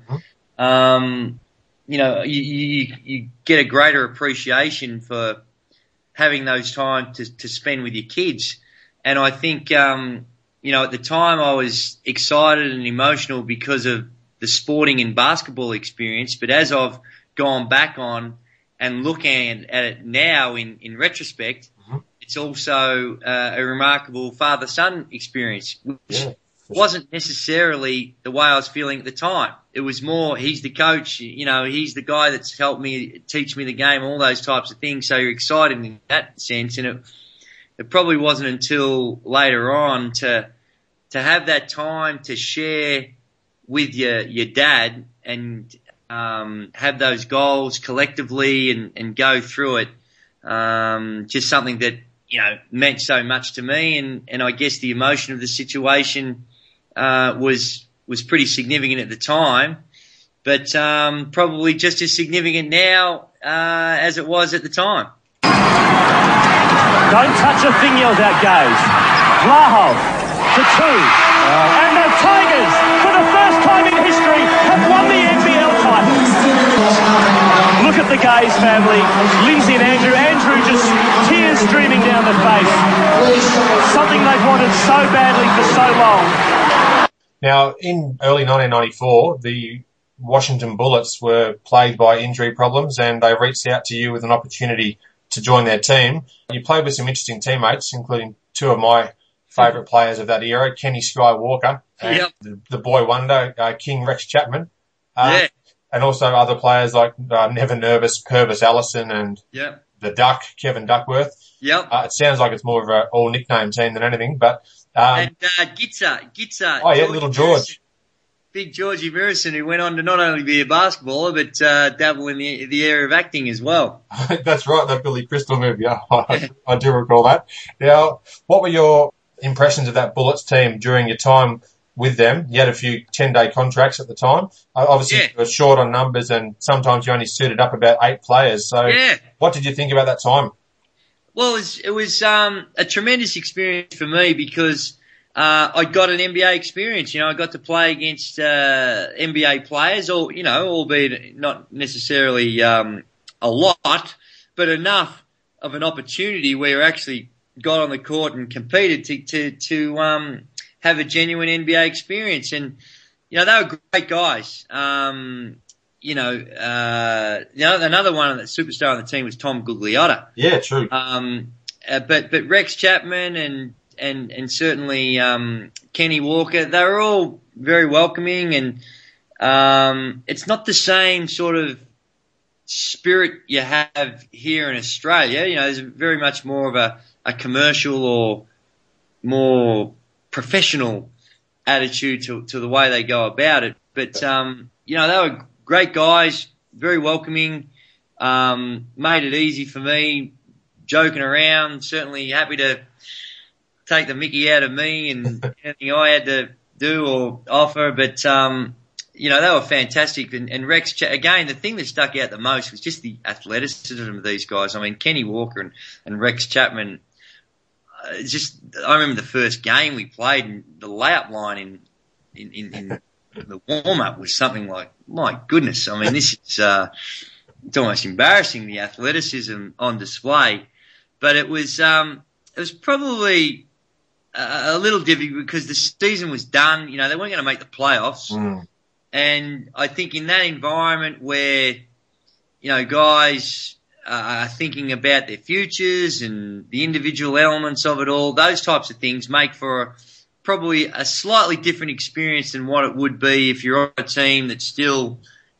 You know, you get a greater appreciation for having those times to spend with your kids. And I think, you know, at the time I was excited and emotional because of the sporting and basketball experience. But as I've gone back on and looking at it now in retrospect, it's also a remarkable father-son experience, which wasn't necessarily the way I was feeling at the time. It was more, he's the coach, you know, he's the guy that's helped me, teach me the game, all those types of things. So you're excited in that sense. And it probably wasn't until later on to have that time to share with your dad and have those goals collectively and go through it. Just something that, you know, meant so much to me. And I guess the emotion of the situation was pretty significant at the time, but probably just as significant now as it was at the time. Don't touch a thing, yells out Gaze. Vlahov to 2. And the Tigers, for the first time in history, have won the NBL title. Look at the Gaze family, Lindsay and Andrew. Andrew just tears streaming down the face. Something they've wanted so badly for so long. Now, in early 1994, the Washington Bullets were plagued by injury problems, and they reached out to you with an opportunity to join their team. You played with some interesting teammates, including 2 of my favourite players of that era, Kenny Skywalker and the boy wonder, King Rex Chapman. And also other players like Never Nervous, Purvis Allison, and the Duck, Kevin Duckworth. It sounds like it's more of an all-nickname team than anything, but... and Gitza. Oh, yeah, little George. Big Georgie Mirison, who went on to not only be a basketballer, but dabble in the area of acting as well. That's right, that Billy Crystal movie. I do recall that. Now, what were your impressions of that Bullets team during your time with them? You had a few 10-day contracts at the time. Obviously, you were short on numbers, and sometimes you only suited up about 8 players. So what did you think about that time? Well, it was a tremendous experience for me because I got an NBA experience. You know, I got to play against NBA players, or, you know, albeit not necessarily a lot, but enough of an opportunity where I actually got on the court and competed to have a genuine NBA experience. And, you know, they were great guys. You know, another one, the superstar on the team was Tom Gugliotta. Yeah, true. But Rex Chapman and certainly Kenny Walker, they were all very welcoming, and it's not the same sort of spirit you have here in Australia. You know, there's very much more of a commercial or more professional attitude to the way they go about it. But you know, they were great guys, very welcoming, made it easy for me, joking around, certainly happy to take the mickey out of me and anything I had to do or offer. But, they were fantastic. And Rex, again, the thing that stuck out the most was just the athleticism of these guys. I mean, Kenny Walker and Rex Chapman. I remember the first game we played, and the layup line in the warm up was something like, my goodness. I mean, this is it's almost embarrassing, the athleticism on display. But it was probably a little difficult because the season was done. They weren't going to make the playoffs. And I think in that environment where, guys are thinking about their futures and the individual elements of it all, those types of things make for probably a slightly different experience than what it would be if you're on a team that's still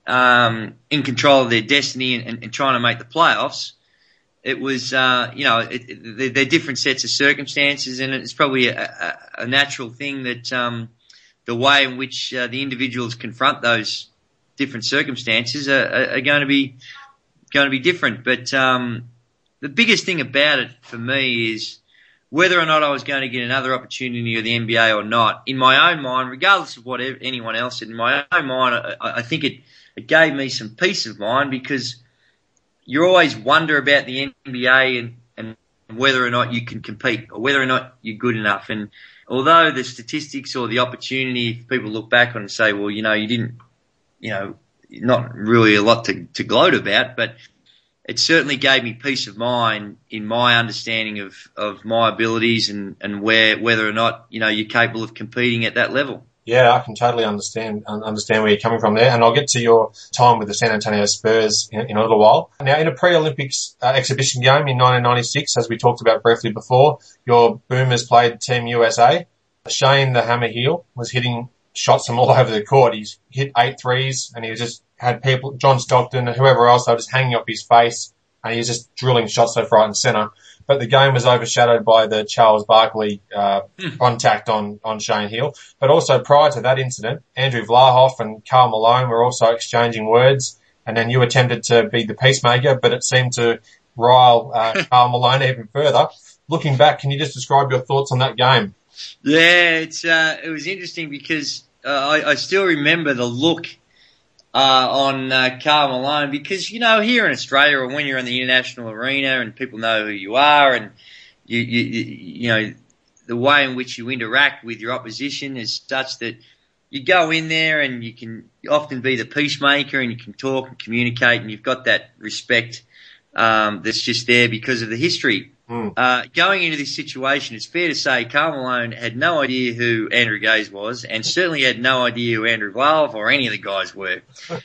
in control of their destiny and trying to make the playoffs. It was, they're different sets of circumstances, and it's probably a natural thing that the way in which the individuals confront those different circumstances are going to be different. But the biggest thing about it for me is whether or not I was going to get another opportunity of the NBA or not. In my own mind, regardless of what anyone else said, in my own mind, I think it gave me some peace of mind, because you always wonder about the NBA and whether or not you can compete or whether or not you're good enough. And although the statistics or the opportunity, if people look back on and say, well, you didn't, not really a lot to gloat about, but it certainly gave me peace of mind in my understanding of my abilities and whether or not, you're capable of competing at that level. Yeah, I can totally understand where you're coming from there. And I'll get to your time with the San Antonio Spurs in a little while. Now, in a pre-Olympics exhibition game in 1996, as we talked about briefly before, your Boomers played Team USA. Shane, the Hammer Heel, was hitting shots from all over the court. He's hit 8 threes, and he just had people, John Stockton and whoever else, they were just hanging off his face, and he was just drilling shots left, right and centre. But the game was overshadowed by the Charles Barkley contact on Shane Heel. But also prior to that incident, Andrew Vlahoff and Karl Malone were also exchanging words, and then you attempted to be the peacemaker, but it seemed to rile Karl Malone even further. Looking back, can you just describe your thoughts on that game? Yeah, it was interesting because I still remember the look on Karl Malone, because here in Australia, or when you're in the international arena and people know who you are, and you the way in which you interact with your opposition is such that you go in there and you can often be the peacemaker and you can talk and communicate, and you've got that respect that's just there because of the history. Going into this situation, it's fair to say Karl Malone had no idea who Andrew Gaze was, and certainly had no idea who Andrew Vlahoff or any of the guys were.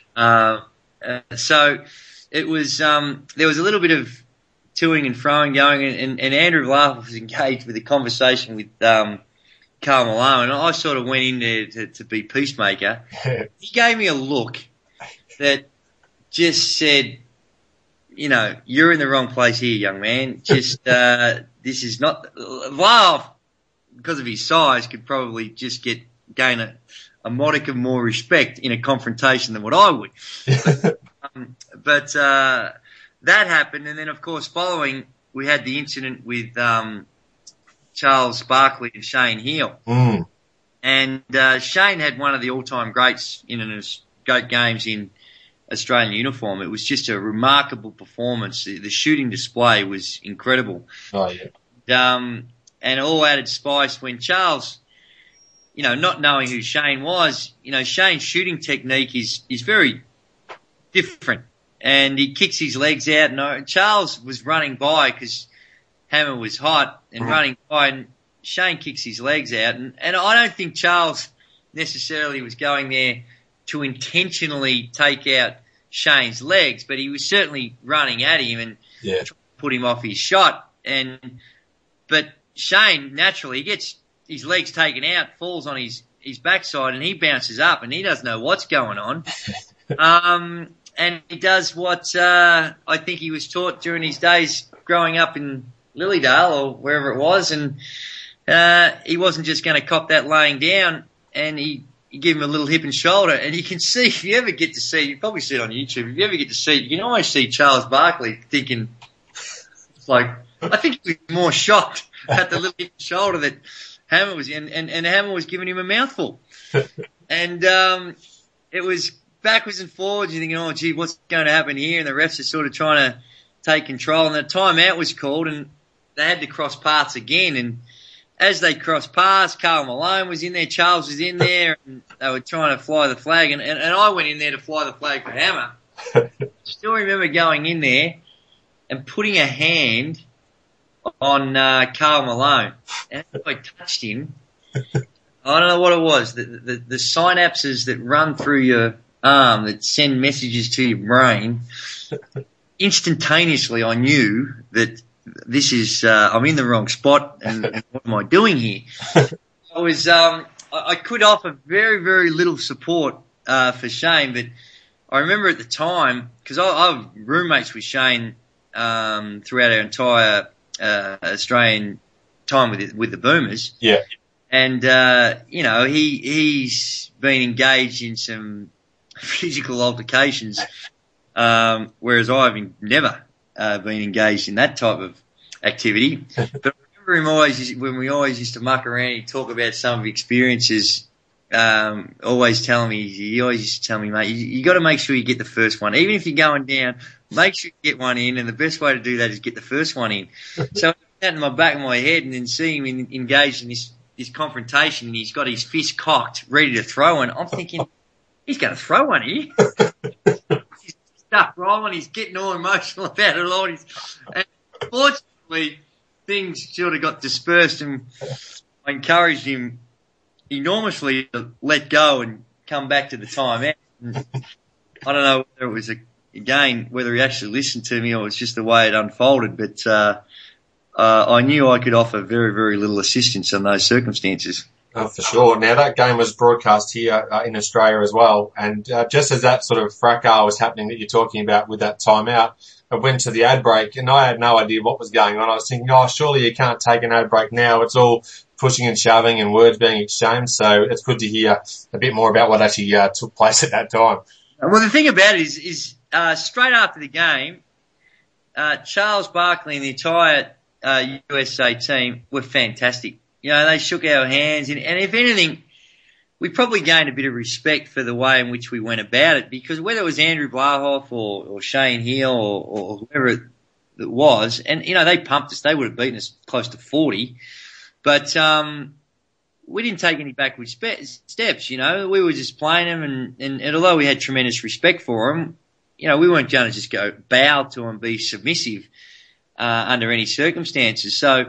So it was there was a little bit of toing and froing going, and Andrew Vlahoff was engaged with a conversation with Karl Malone, and I sort of went in there to be peacemaker. He gave me a look that just said, you're in the wrong place here, young man. Just, this is not, Vlahoff, because of his size, could probably just gain a modicum more respect in a confrontation than what I would. But that happened. And then, of course, following, we had the incident with, Charles Barkley and Shane Heel. And, Shane had one of the all-time greats great games in Australian uniform. It was just a remarkable performance. The shooting display was incredible. Oh, yeah. And all added spice when Charles, not knowing who Shane was, Shane's shooting technique is very different. And he kicks his legs out. And Charles was running by because Hammer was hot and running by, and Shane kicks his legs out. And I don't think Charles necessarily was going there to intentionally take out Shane's legs, but he was certainly running at him and trying to put him off his shot. But Shane, naturally, he gets his legs taken out, falls on his backside, and he bounces up, and he doesn't know what's going on. And he does what I think he was taught during his days growing up in Lilydale or wherever it was, and he wasn't just going to cop that laying down, and he gave him a little hip and shoulder, and you can see, if you ever get to see, you probably see it on YouTube, if you ever get to see, you can almost see Charles Barkley thinking, I think he was more shocked at the little hip and shoulder that Hammer was in, and Hammer was giving him a mouthful. And it was backwards and forwards. You're thinking, oh, gee, what's going to happen here? And the refs are sort of trying to take control. And the timeout was called, and they had to cross paths again. And as they crossed paths, Karl Malone was in there, Charles was in there, and they were trying to fly the flag. And I went in there to fly the flag for Hammer. Still remember going in there and putting a hand on Karl Malone. And as I touched him, I don't know what it was, the synapses that run through your arm that send messages to your brain, instantaneously I knew that this is, I'm in the wrong spot and what am I doing here? I could offer very, very little support for Shane, but I remember at the time, because I was roommates with Shane throughout our entire Australian time with the Boomers. Yeah. And, he's been engaged in some physical altercations, whereas I've never been engaged in that type of activity. But I remember him when we always used to muck around, he'd talk about some of the experiences, always telling me, he always used to tell me, mate, you got to make sure you get the first one. Even if you're going down, make sure you get one in, and the best way to do that is get the first one in. So that in my back of my head, and then seeing him engaged in this confrontation, and he's got his fist cocked, ready to throw, and I'm thinking, he's going to throw one here. He's stuck rolling, he's getting all emotional about it all. And fortunately, things sort of got dispersed, and I encouraged him enormously to let go and come back to the timeout. I don't know whether it was whether he actually listened to me or it's just the way it unfolded, but I knew I could offer very, very little assistance in those circumstances. Oh, for sure. Now, that game was broadcast here in Australia as well, and just as that sort of fracas was happening that you're talking about with that timeout, I went to the ad break, and I had no idea what was going on. I was thinking, surely you can't take an ad break now. It's all pushing and shoving and words being exchanged, so it's good to hear a bit more about what actually took place at that time. Well, the thing about it is straight after the game, Charles Barkley and the entire USA team were fantastic. They shook our hands, and if anything, we probably gained a bit of respect for the way in which we went about it, because whether it was Andrew Blahoff or Shane Heal or whoever it was, and, they pumped us. They would have beaten us close to 40, but we didn't take any backward steps, We were just playing them, and although we had tremendous respect for them, we weren't going to just go bow to them and be submissive under any circumstances. So,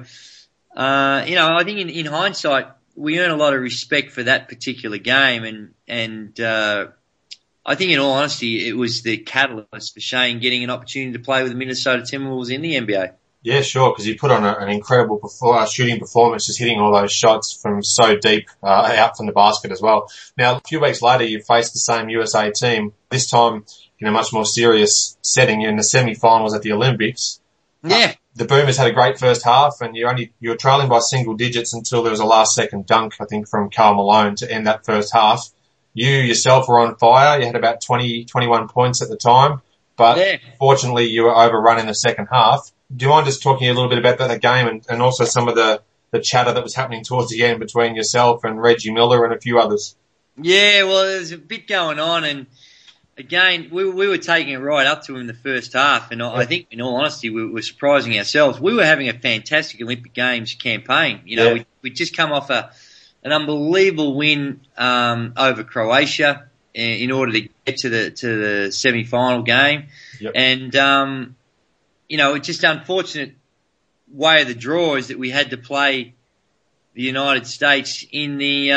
I think in hindsight, we earn a lot of respect for that particular game, and I think in all honesty, it was the catalyst for Shane getting an opportunity to play with the Minnesota Timberwolves in the NBA. Yeah, sure, because he put on an incredible shooting performance, just hitting all those shots from so deep out from the basket as well. Now, a few weeks later, you faced the same USA team, this time in a much more serious setting in the semi-finals at the Olympics. Yeah. The Boomers had a great first half, and you were trailing by single digits until there was a last-second dunk, I think, from Karl Malone to end that first half. You yourself were on fire. You had about 21 points at the time, but Fortunately you were overrun in the second half. Do you mind just talking a little bit about that game and also some of the chatter that was happening towards the end between yourself and Reggie Miller and a few others? Yeah, well, there's a bit going on, and again, we were taking it right up to him in the first half, and I think, in all honesty, we were surprising ourselves. We were having a fantastic Olympic Games campaign. We'd just come off an unbelievable win over Croatia in order to get to the semi-final game. Yep. And, it's just unfortunate way of the draw is that we had to play the United States in the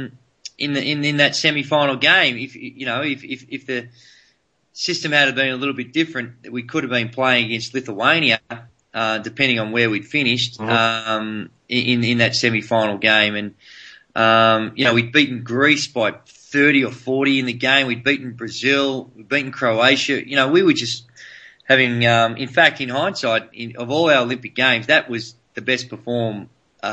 in that semi-final game. If the system had been a little bit different, we could have been playing against Lithuania, depending on where we'd finished in that semi-final game. And we'd beaten Greece by 30 or 40 in the game. We'd beaten Brazil. We'd beaten Croatia. We were just having, in fact, in hindsight, of all our Olympic games, that was the best performed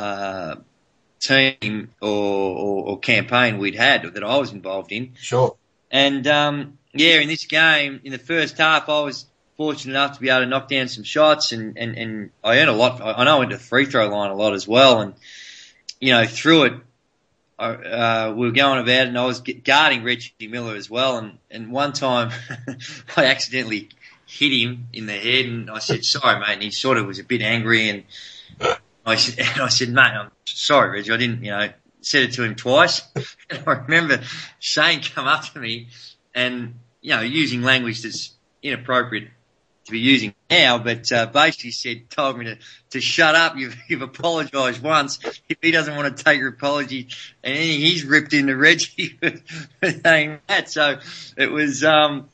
team or campaign we'd had that I was involved in. Sure. And, in this game, in the first half, I was fortunate enough to be able to knock down some shots, and I earned a lot. I know I went to the free throw line a lot as well, and, through it, we were going about it, and I was guarding Reggie Miller as well. And one time I accidentally hit him in the head, and I said, "Sorry, mate." And he sort of was a bit angry, and I said, "Mate, I'm sorry, Reggie. I didn't, said it to him twice." And I remember Shane come up to me and, using language that's inappropriate to be using now, but basically told me to shut up. You've apologised once. If he doesn't want to take your apology, and he's ripped into Reggie for saying that. So it was,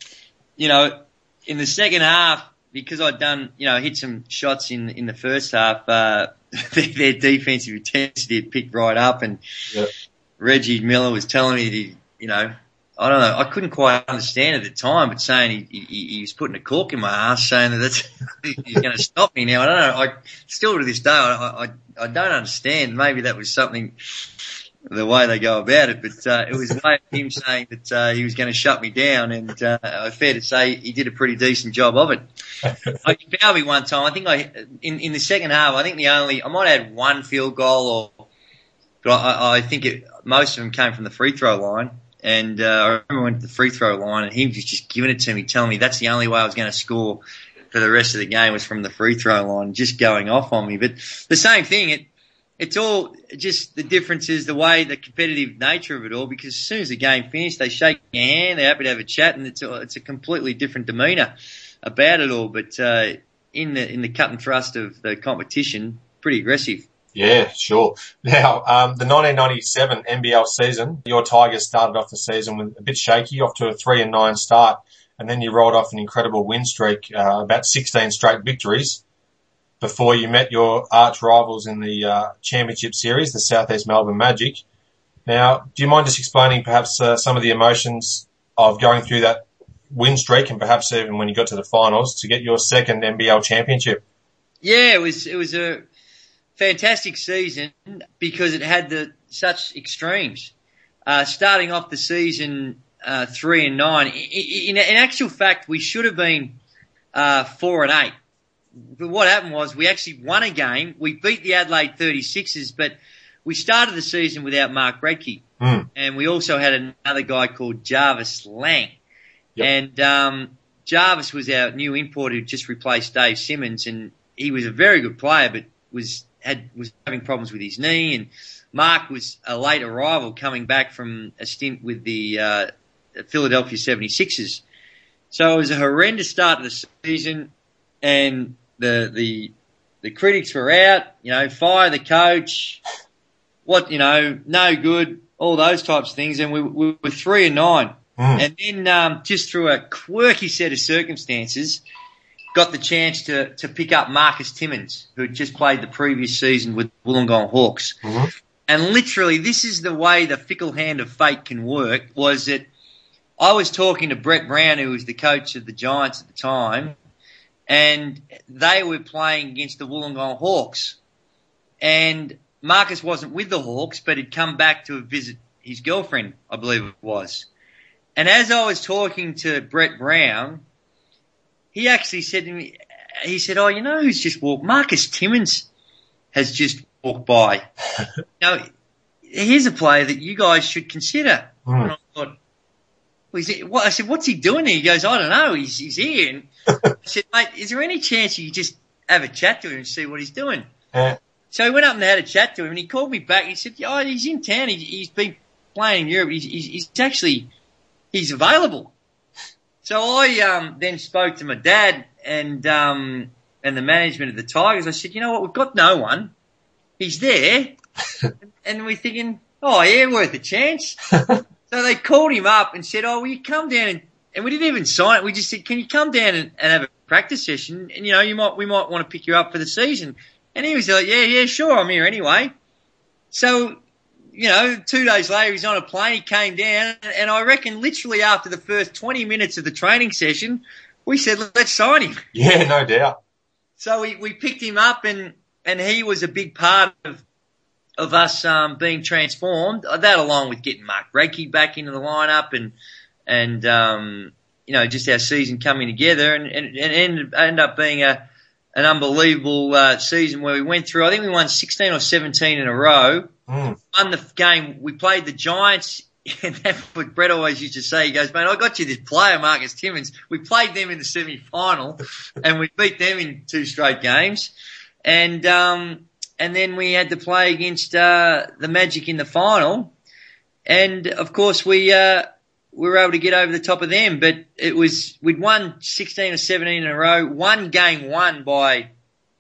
in the second half, because I'd done, hit some shots in the first half, their defensive intensity had picked right up, and Reggie Miller was telling me that I don't know, I couldn't quite understand at the time, but saying he was putting a cork in my ass, saying that he's going to stop me now. I don't know. Still to this day, I don't understand. Maybe that was something, the way they go about it, but it was a way of him saying that he was going to shut me down, and fair to say he did a pretty decent job of it. He fouled me one time. I think in the second half, I think I might have had one field goal, but I think most of them came from the free throw line. And I remember I went to the free throw line, and he was just giving it to me, telling me that's the only way I was going to score for the rest of the game was from the free throw line, just going off on me. But the same thing, it's all just the differences, the way, the competitive nature of it all, because as soon as the game finished, they shake your hand, they're happy to have a chat, and it's a completely different demeanour about it all. But in the cut and thrust of the competition, pretty aggressive. Yeah, sure. Now, the 1997 NBL season, your Tigers started off the season with a bit shaky, off to a 3-9 start, and then you rolled off an incredible win streak, about 16 straight victories, before you met your arch rivals in the championship series, the Southeast Melbourne Magic. Now, do you mind just explaining perhaps some of the emotions of going through that win streak, and perhaps even when you got to the finals, to get your second NBL championship? Yeah, it was a fantastic season because it had such extremes. Starting off the season 3-9. In actual fact, we should have been 4-8. But what happened was we actually won a game. We beat the Adelaide 36ers, but we started the season without Mark Redkey. And we also had another guy called Jarvis Lang. Yep. And Jarvis was our new import who just replaced Dave Simmons, and he was a very good player, but was having problems with his knee, and Mark was a late arrival coming back from a stint with the Philadelphia 76ers. So it was a horrendous start to the season, and the critics were out, fire the coach, no good, all those types of things, and we were 3-9. And then just through a quirky set of circumstances, got the chance to pick up Marcus Timmins, who had just played the previous season with Wollongong Hawks. And literally, this is the way the fickle hand of fate can work, was that I was talking to Brett Brown, who was the coach of the Giants at the time, and they were playing against the Wollongong Hawks. And Marcus wasn't with the Hawks, but had come back to visit his girlfriend, I believe it was. And as I was talking to Brett Brown, he actually said to me, he said, "Oh, who's just walked? Marcus Timmins has just walked by. Now, here's a player that you guys should consider." And I thought, I said, "What's he doing here?" He goes, "I don't know. He's here." And I said, "Mate, is there any chance you could just have a chat to him and see what he's doing?" So he went up and had a chat to him, and he called me back. He said, "Oh, he's in town. He's been playing in Europe. He's available." So I then spoke to my dad and the management of the Tigers. I said, "You know what? We've got no one. He's there." And we're thinking, "Oh, yeah, worth a chance." So they called him up and said, "Oh, will you come down?" And we didn't even sign it. We just said, "Can you come down and have a practice session? And, we might want to pick you up for the season." And he was like, yeah, sure, I'm here anyway. So 2 days later, he's on a plane. He came down, and I reckon literally after the first 20 minutes of the training session, we said, "Let's sign him." Yeah, no doubt. So we picked him up, and he was a big part of us being transformed. That, along with getting Mark Redkey back into the lineup, and just our season coming together, and ended up being an unbelievable season where we went through. I think we won 16 or 17 in a row. Won the game. We played the Giants, and that's what Brett always used to say. He goes, "Man, I got you this player, Marcus Timmins. We played them in the semi-final, and we beat them in 2 straight games, and then we had to play against the Magic in the final, and of course we were able to get over the top of them. But we'd won 16 or 17 in a row. One game won by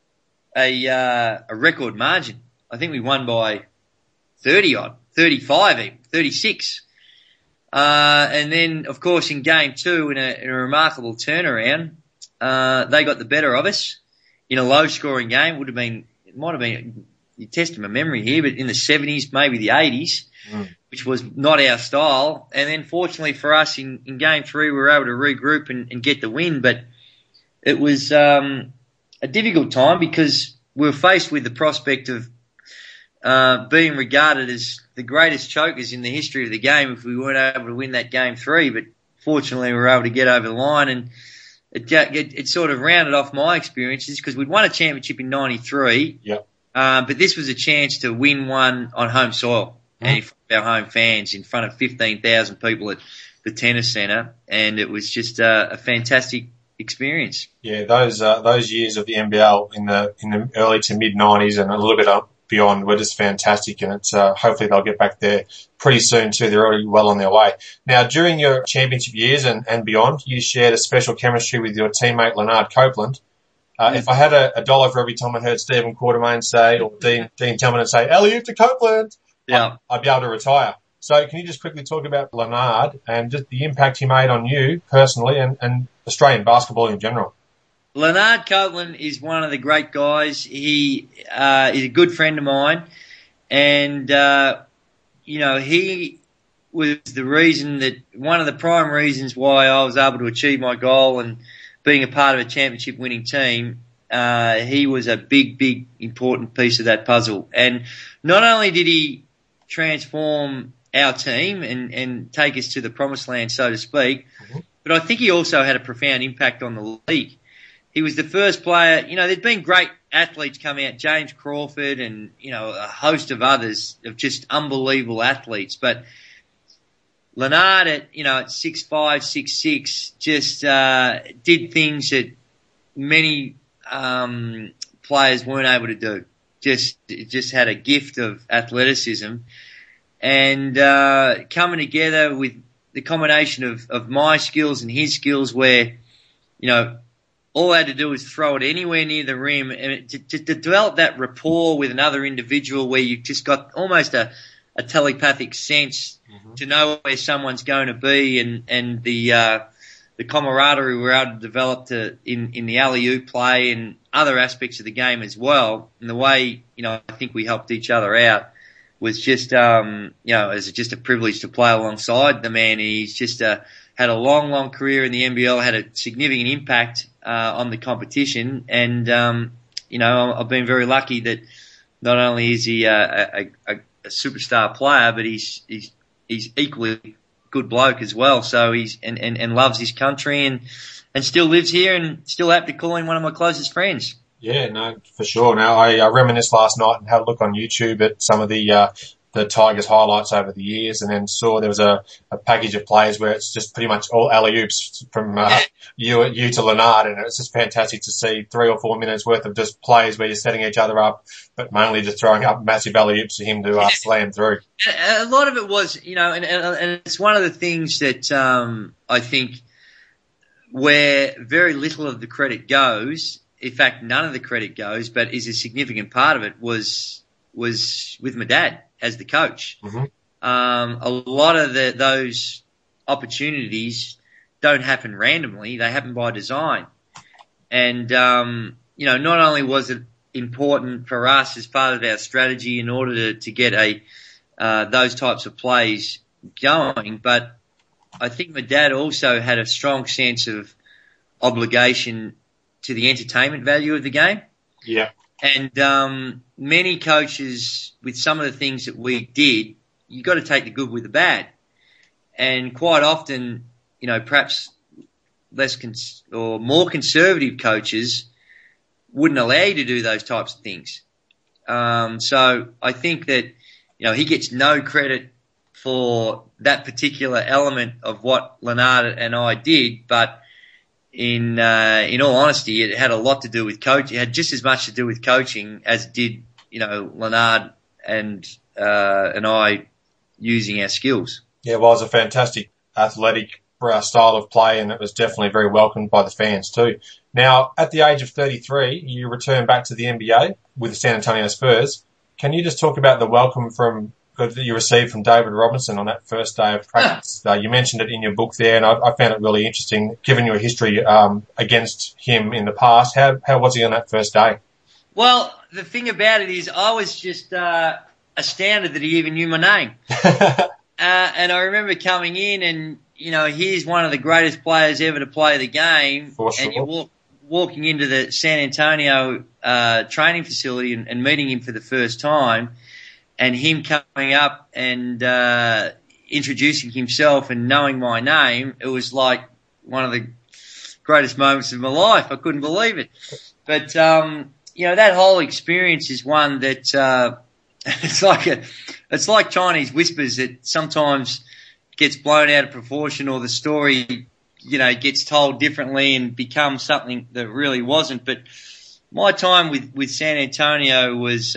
a record margin. I think we won by 30-odd, 35 even, 36. And then, of course, in game 2, in a remarkable turnaround, they got the better of us in a low-scoring game. It might have been, you're testing my memory here, but in the 70s, maybe the 80s, which was not our style. And then, fortunately for us, in game 3, we were able to regroup and get the win. But it was a difficult time because we were faced with the prospect of being regarded as the greatest chokers in the history of the game if we weren't able to win that game 3. But fortunately, we were able to get over the line, and it sort of rounded off my experiences because we'd won a championship in '93. Yep. But this was a chance to win one on home soil and in front of our home fans, in front of 15,000 people at the tennis centre, and it was just a fantastic experience. Yeah, those years of the NBL in the early to mid '90s and a little bit up beyond were just fantastic, and it's hopefully they'll get back there pretty soon too. They're already well on their way. Now, during your championship years and beyond, you shared a special chemistry with your teammate Leonard Copeland. If I had a dollar for every time I heard Stephen Quartermain say, or Dean Tillman say, "Alley-oop to Copeland," I'd be able to retire. So can you just quickly talk about Leonard and just the impact he made on you personally and Australian basketball in general? Leonard Copeland is one of the great guys. He is a good friend of mine, and he was the reason that one of the prime reasons why I was able to achieve my goal and being a part of a championship winning team. He was a big important piece of that puzzle, and not only did he transform our team and take us to the promised land, so to speak, but I think he also had a profound impact on the league. He was the first player, there'd been great athletes come out, James Crawford and, a host of others of just unbelievable athletes. But Leonard at 6'5", 6'6", just did things that many players weren't able to do. Just had a gift of athleticism. And coming together with the combination of my skills and his skills where, all I had to do was throw it anywhere near the rim, and to develop that rapport with another individual where you just got almost a telepathic sense to know where someone's going to be, and the camaraderie we were able to develop in the alley-oop play and other aspects of the game as well. And the way, I think we helped each other out was just, it's just a privilege to play alongside the man. He's just had a long career in the NBL, had a significant impact on the competition, and I've been very lucky that not only is he a superstar player, but he's equally good bloke as well. So he's and loves his country and still lives here and still happy to call him one of my closest friends. Yeah, no, for sure. Now, I reminisced last night and had a look on YouTube at some of the Tigers highlights over the years, and then saw there was a package of plays where it's just pretty much all alley-oops from you to Leonard, and it's just fantastic to see 3 or 4 minutes worth of just plays where you're setting each other up, but mainly just throwing up massive alley-oops for him to slam through. A lot of it was, and it's one of the things that I think where very little of the credit goes, in fact none of the credit goes, but is a significant part of it was with my dad as the coach. A lot of those opportunities don't happen randomly; they happen by design. And not only was it important for us as part of our strategy in order to get those types of plays going, but I think my dad also had a strong sense of obligation to the entertainment value of the game. Yeah. And many coaches, with some of the things that we did, you got to take the good with the bad. And quite often, perhaps less or more conservative coaches wouldn't allow you to do those types of things. So I think that he gets no credit for that particular element of what Leonard and I did, but in all honesty, it had a lot to do with coach. It had just as much to do with coaching as it did, Leonard and I using our skills. Yeah, well, it was a fantastic athletic style of play, and it was definitely very welcomed by the fans too. Now, at the age of 33, you return back to the NBA with the San Antonio Spurs. Can you just talk about the welcome that you received from David Robinson on that first day of practice? You mentioned it in your book there, and I found it really interesting, given your history against him in the past. How was he on that first day? Well, the thing about it is I was just astounded that he even knew my name. And I remember coming in and, he's one of the greatest players ever to play the game. For sure. And you're walking into the San Antonio training facility and meeting him for the first time, and him coming up and introducing himself and knowing my name, it was like one of the greatest moments of my life. I couldn't believe it. But, that whole experience is one that it's like Chinese whispers that sometimes gets blown out of proportion, or the story, gets told differently and becomes something that really wasn't. But my time with San Antonio was,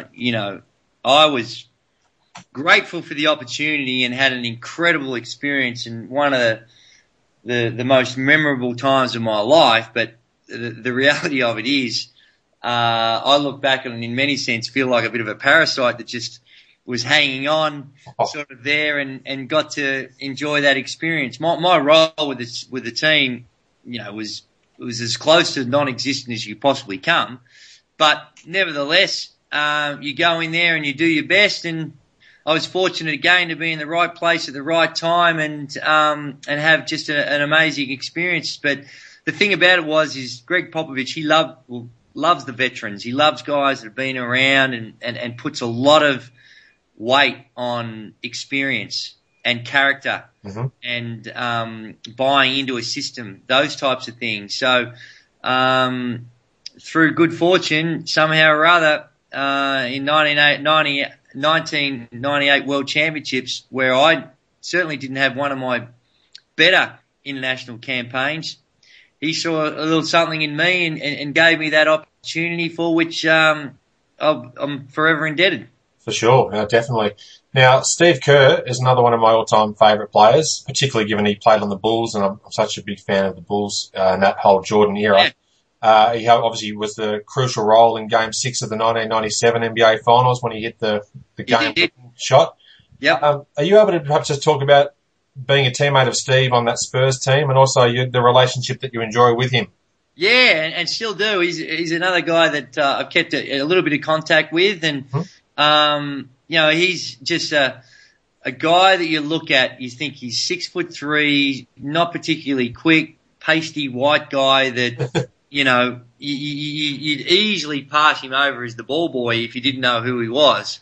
I was grateful for the opportunity and had an incredible experience, and one of the most memorable times of my life. But the reality of it is, I look back and in many sense feel like a bit of a parasite that just was hanging on sort of there and got to enjoy that experience. My role with the team, was as close to non-existent as you possibly come. But nevertheless, you go in there and you do your best, and I was fortunate again to be in the right place at the right time and have just an amazing experience. But the thing about it is Greg Popovich, he loves the veterans. He loves guys that have been around and puts a lot of weight on experience and character and buying into a system, those types of things. So through good fortune, somehow or other, in 1998 World Championships, where I certainly didn't have one of my better international campaigns, he saw a little something in me and gave me that opportunity, for which I'm forever indebted. For sure, definitely. Now, Steve Kerr is another one of my all-time favourite players, particularly given he played on the Bulls, and I'm such a big fan of the Bulls in that whole Jordan era. Yeah. He obviously was the crucial role in Game 6 of the 1997 NBA Finals when he hit the game shot. Yep. Are you able to perhaps just talk about being a teammate of Steve on that Spurs team, and also the relationship that you enjoy with him? Yeah, and still do. He's another guy that I've kept a little bit of contact with, and he's just a guy that you look at, you think he's 6'3", not particularly quick, pasty white guy that you'd easily pass him over as the ball boy if you didn't know who he was.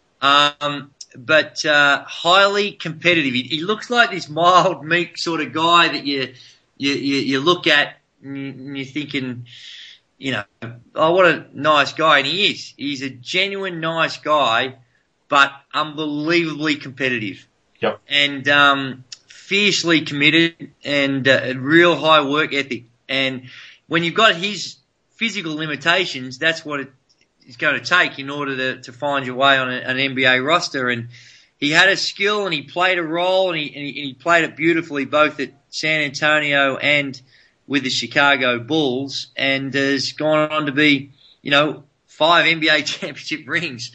But highly competitive. He looks like this mild, meek sort of guy that you look at and you're thinking, oh, what a nice guy. And he is. He's a genuine nice guy, but unbelievably competitive. Yep. And fiercely committed and a real high work ethic. And when you've got his physical limitations, that's what it's going to take in order to find your way on an NBA roster. And he had a skill and he played a role and he played it beautifully both at San Antonio and with the Chicago Bulls, and has gone on to be, 5 NBA championship rings.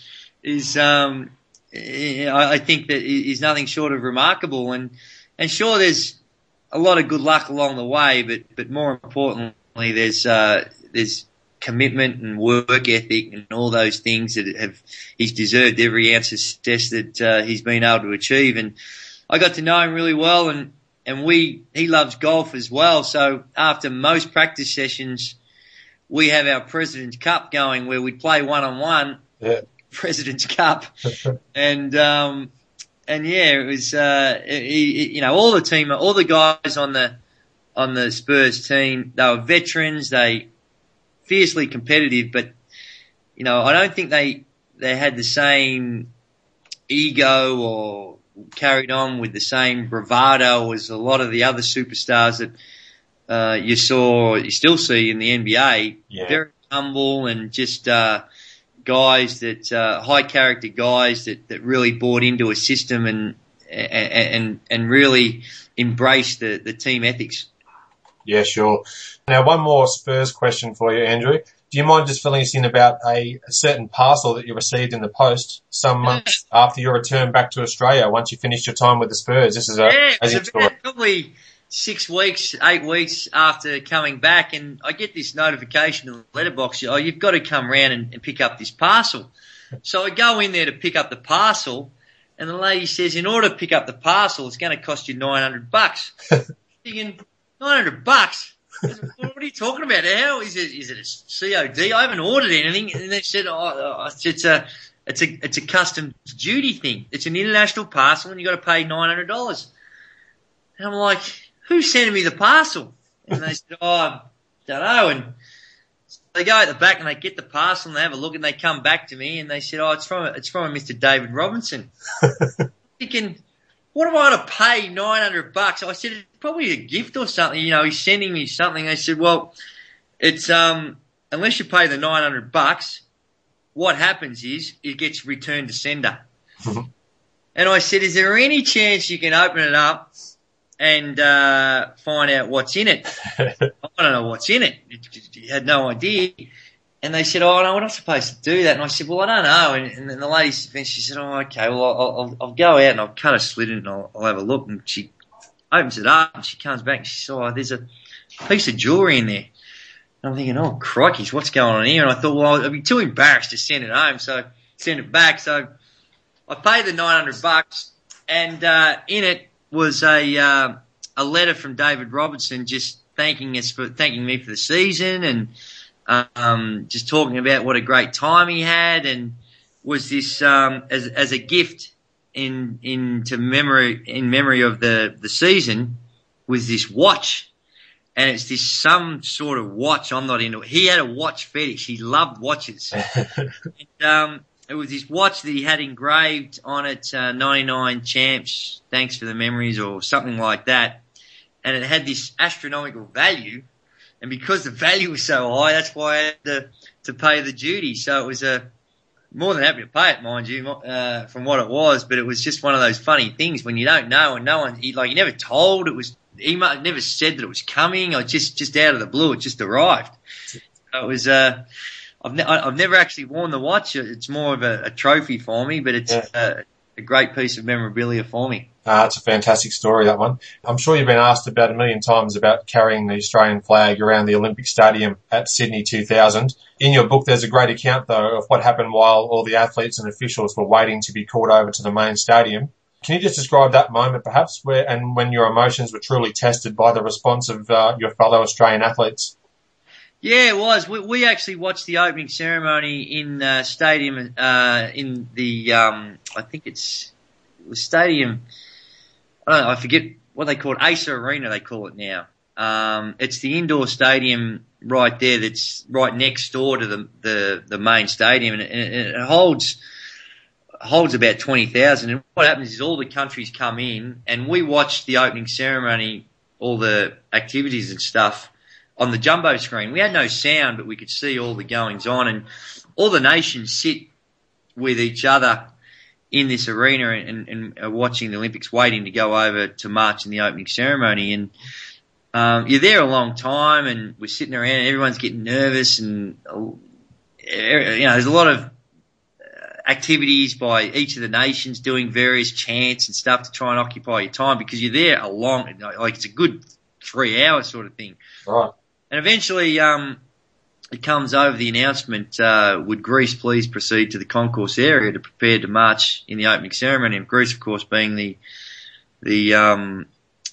I think that is nothing short of remarkable. And sure, there's a lot of good luck along the way, but more importantly, there's commitment and work ethic and all those things that he's deserved every ounce of success that he's been able to achieve. And I got to know him really well, and he loves golf as well. So after most practice sessions, we have our President's Cup going where we play one-on-one. Yeah. President's Cup. And yeah, it was, all the team, all the guys on the Spurs team, they were veterans, they fiercely competitive, but, I don't think they had the same ego or carried on with the same bravado as a lot of the other superstars that you still see in the NBA. Yeah. Very humble and just guys that high character guys that really bought into a system and really embraced the team ethics. Yeah, sure. Now, one more Spurs question for you, Andrew. Do you mind just filling us in about a certain parcel that you received in the post some months after your return back to Australia once you finished your time with the Spurs? This is it was about probably 6 weeks, 8 weeks after coming back, and I get this notification in the letterbox, oh, you've got to come round and pick up this parcel. So I go in there to pick up the parcel, and the lady says, in order to pick up the parcel, it's going to cost you $900. Thinking, $900? What are you talking about? How is it? Is it a COD? I haven't ordered anything. And they said, it's a customs duty thing. It's an international parcel, and you got to pay $900. And I'm like, who's sending me the parcel? And they said, I don't know. And so they go at the back and they get the parcel and they have a look and they come back to me and they said, it's from a Mr. David Robinson. Thinking, what am I going to pay $900? I said, it's probably a gift or something. He's sending me something. They said, well, it's unless you pay the $900, what happens is it gets returned to sender. And I said, is there any chance you can open it up and find out what's in it? I don't know what's in it. You had no idea. And they said, no, we're not supposed to do that. And I said, well, I don't know. And then the lady, she said, okay, well, I'll go out and I'll cut a slit in and I'll have a look. And she opens it up and she comes back and she said, there's a piece of jewellery in there. And I'm thinking, oh, crikey, what's going on here? And I thought, well, I'd be too embarrassed to send it home, so send it back. So I paid the $900 and in it was a letter from David Robertson just thanking me for the season and just talking about what a great time he had, and was this as a gift in memory of the season, was this watch. And it's this some sort of watch. I'm not into it. He had a watch fetish. He loved watches. And, it was this watch that he had engraved on it, 99 champs, thanks for the memories, or something like that. And it had this astronomical value. And because the value was so high, that's why I had to pay the duty. So it was more than happy to pay it, mind you, from what it was. But it was just one of those funny things when you don't know and no one, he never told. He never said that it was coming, or just out of the blue, it just arrived. So it was, I've never actually worn the watch. It's more of a trophy for me, but it's a great piece of memorabilia for me. It's a fantastic story, that one. I'm sure you've been asked about a million times about carrying the Australian flag around the Olympic Stadium at Sydney 2000. In your book, there's a great account, though, of what happened while all the athletes and officials were waiting to be called over to the main stadium. Can you just describe that moment, perhaps, when your emotions were truly tested by the response of your fellow Australian athletes? Yeah, it was. We actually watched the opening ceremony in stadium in the I think it was stadium. I don't know. I forget what they call it. Acer Arena, they call it now. It's the indoor stadium right there. That's right next door to the main stadium, and it holds about 20,000. And what happens is all the countries come in, and we watch the opening ceremony, all the activities and stuff on the jumbo screen. We had no sound, but we could see all the goings on, and all the nations sit with each other in this arena and are watching the Olympics, waiting to go over to march in the opening ceremony. And you're there a long time, and we're sitting around, and everyone's getting nervous, and there's a lot of activities by each of the nations doing various chants and stuff to try and occupy your time, because you're there it's a good 3 hours sort of thing. Right. And eventually, it comes over the announcement, would Greece please proceed to the concourse area to prepare to march in the opening ceremony? And Greece, of course, being the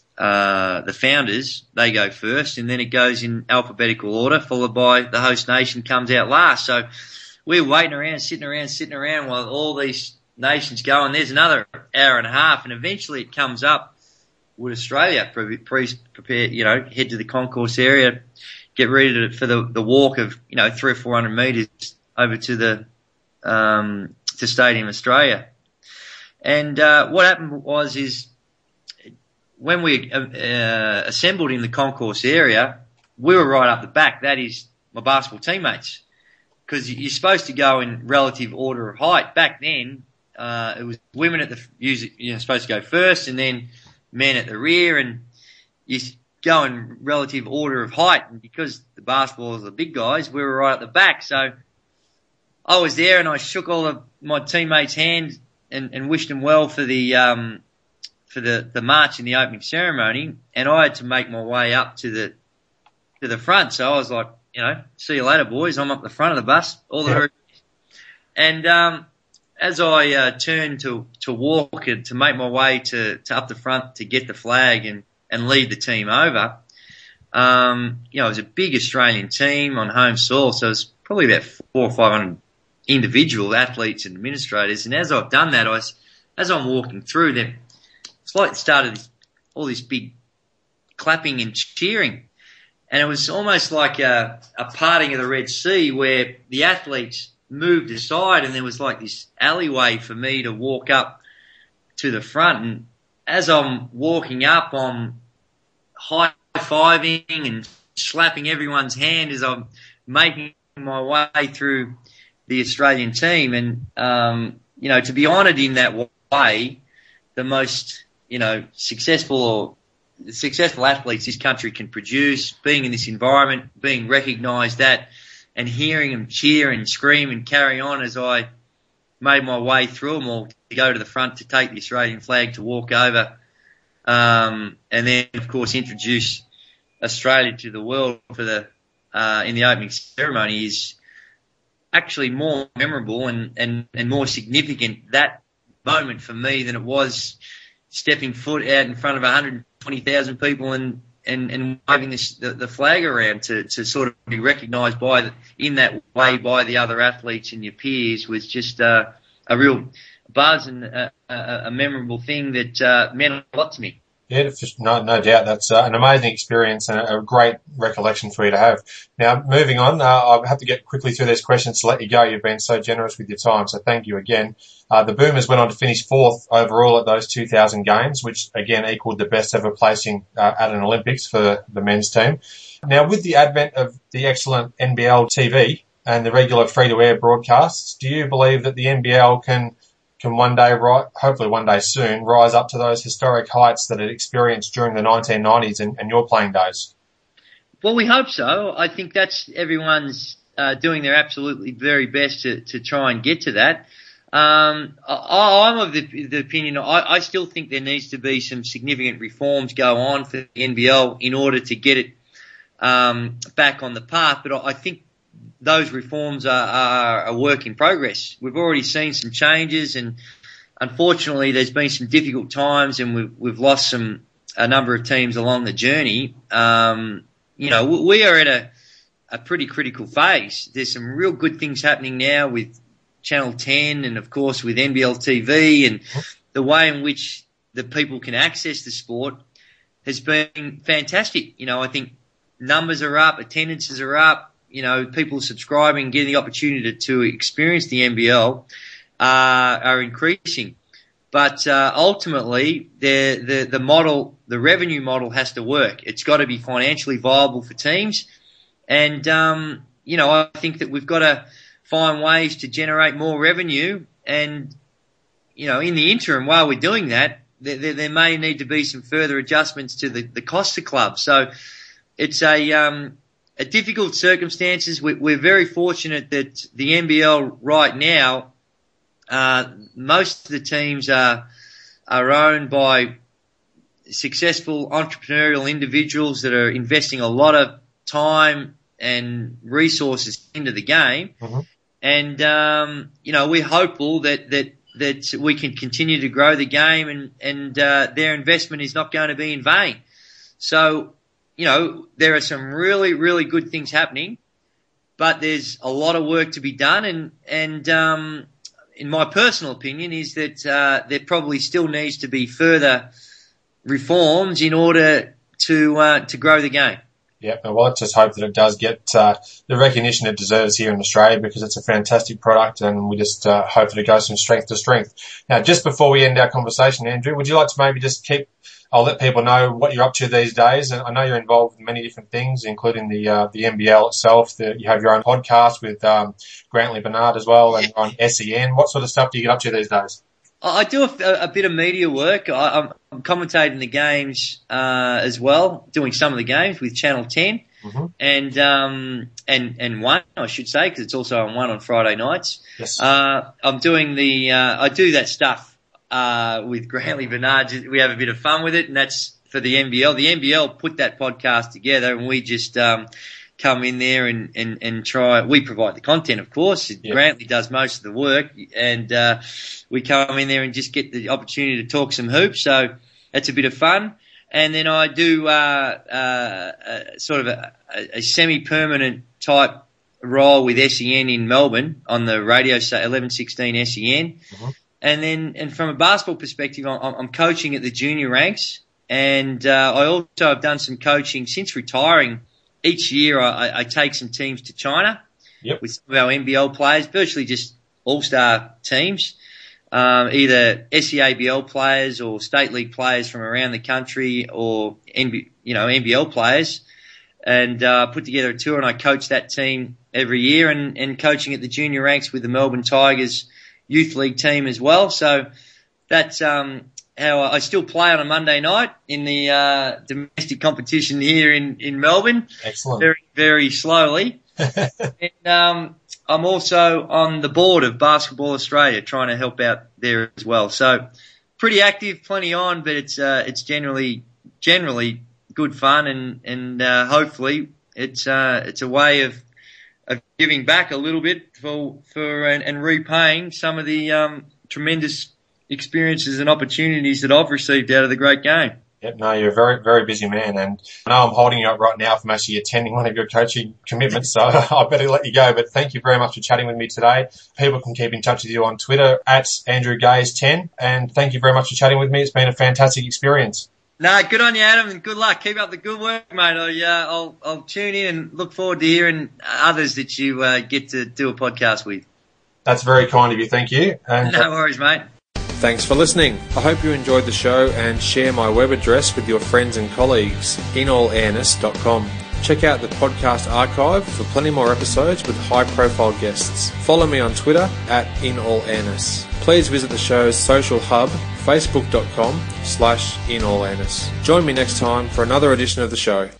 founders, they go first, and then it goes in alphabetical order, followed by the host nation comes out last. So we're waiting around, sitting around while all these nations go, and there's another hour and a half, and eventually it comes up. Would Australia prepare, head to the concourse area, get ready for the walk of, 300 or 400 metres over to the to Stadium Australia. And what happened is when we assembled in the concourse area, we were right up the back. That is my basketball teammates, because you're supposed to go in relative order of height. Back then, it was women supposed to go first, and then men at the rear, and you go in relative order of height. And because the basketballers are the big guys, we were right at the back. So I was there, and I shook all of my teammates' hands and wished them well for the march in the opening ceremony. And I had to make my way up to the front. So I was like, see you later, boys. I'm up the front of the bus. All the hurries. And as I turned to walk and to make my way to up the front to get the flag and lead the team over, it was a big Australian team on home soil, so it was probably about 400 or 500 individual athletes and administrators. And as I've done that, as I'm walking through them, it's like it started all this big clapping and cheering. And it was almost like a parting of the Red Sea, where the athletes moved aside and there was like this alleyway for me to walk up to the front. And as I'm walking up, I'm high-fiving and slapping everyone's hand as I'm making my way through the Australian team. And, to be honoured in that way, the most, successful athletes this country can produce, being in this environment, being recognised that, and hearing them cheer and scream and carry on as I made my way through them all to go to the front to take the Australian flag, to walk over, and then, of course, introduce Australia to the world for in the opening ceremony is actually more memorable and more significant, that moment for me, than it was stepping foot out in front of 120,000 people and waving the flag around to sort of be recognised in that way by the other athletes and your peers, was just a real buzz and a memorable thing that meant a lot to me. Yeah, no doubt. That's an amazing experience and a great recollection for you to have. Now, moving on, I have to get quickly through these questions to let you go. You've been so generous with your time, so thank you again. The Boomers went on to finish 4th overall at those 2000 games, which again equaled the best ever placing at an Olympics for the men's team. Now, with the advent of the excellent NBL TV and the regular free-to-air broadcasts, do you believe that the NBL can one day, hopefully one day soon, rise up to those historic heights that it experienced during the 1990s and your playing days? Well, we hope so. I think that's everyone's doing their absolutely very best to try and get to that. I'm of the opinion, I still think there needs to be some significant reforms go on for the NBL in order to get it back on the path. But I think those reforms are a work in progress. We've already seen some changes, and unfortunately there's been some difficult times, and we've lost a number of teams along the journey. We are at a pretty critical phase. There's some real good things happening now with Channel 10 and, of course, with NBL TV, and the way in which the people can access the sport has been fantastic. I think numbers are up, attendances are up, people subscribing, getting the opportunity to experience the NBL are increasing. But ultimately, the model, the revenue model, has to work. It's got to be financially viable for teams, and I think that we've got to find ways to generate more revenue. And in the interim, while we're doing that, there may need to be some further adjustments to the cost of clubs. So it's a difficult circumstances. We're very fortunate that the NBL right now, most of the teams are owned by successful entrepreneurial individuals that are investing a lot of time and resources into the game. Mm-hmm. And, we're hopeful that we can continue to grow the game, and their investment is not going to be in vain. So, there are some really, really good things happening, but there's a lot of work to be done. And in my personal opinion, is that there probably still needs to be further reforms in order to grow the game. Yep, well, let's just hope that it does get the recognition it deserves here in Australia, because it's a fantastic product, and we just hope that it goes from strength to strength. Now, just before we end our conversation, Andrew, would you like to maybe just I'll let people know what you're up to these days. And I know you're involved in many different things, including the NBL itself. You have your own podcast with Grantley Bernard as well, and on SEN. What sort of stuff do you get up to these days? I do a bit of media work. I'm commentating the games as well, doing some of the games with Channel 10 and One, I should say, because it's also on One on Friday nights. Yes. I'm doing I do that stuff with Grantley Bernard. We have a bit of fun with it, and that's for the NBL. The NBL put that podcast together, and we just come in there and try. We provide the content, of course. Yeah. Grantley does most of the work, and we come in there and just get the opportunity to talk some hoops. So that's a bit of fun. And then I do sort of a semi-permanent type role with SEN in Melbourne on the radio 1116 SEN. And from a basketball perspective, I'm coaching at the junior ranks, and I also have done some coaching since retiring. Each year I take some teams to China with some of our NBL players, virtually just all-star teams, either SEABL players or state league players from around the country, or NBL players, and put together a tour, and I coach that team every year, and coaching at the junior ranks with the Melbourne Tigers youth league team as well. So that's how I still play on a Monday night in the domestic competition here in Melbourne. Excellent. Very, very slowly. And I'm also on the board of Basketball Australia, trying to help out there as well. So pretty active, plenty on, but it's generally good fun, and hopefully it's a way of giving back a little bit and repaying some of the tremendous experiences and opportunities that I've received out of the great game. Yep, no, you're a very, very busy man, and I know I'm holding you up right now from actually attending one of your coaching commitments, so I better let you go. But thank you very much for chatting with me today. People can keep in touch with you on Twitter at AndrewGaze10, and thank you very much for chatting with me. It's been a fantastic experience. No, good on you, Adam, and good luck. Keep up the good work, mate. I'll tune in and look forward to hearing others that you get to do a podcast with. That's very kind of you. Thank you. And no worries, mate. Thanks for listening. I hope you enjoyed the show, and share my web address with your friends and colleagues, inallairness.com. Check out the podcast archive for plenty more episodes with high-profile guests. Follow me on Twitter at inallairness. Please visit the show's social hub, facebook.com/inallairness. Join me next time for another edition of the show.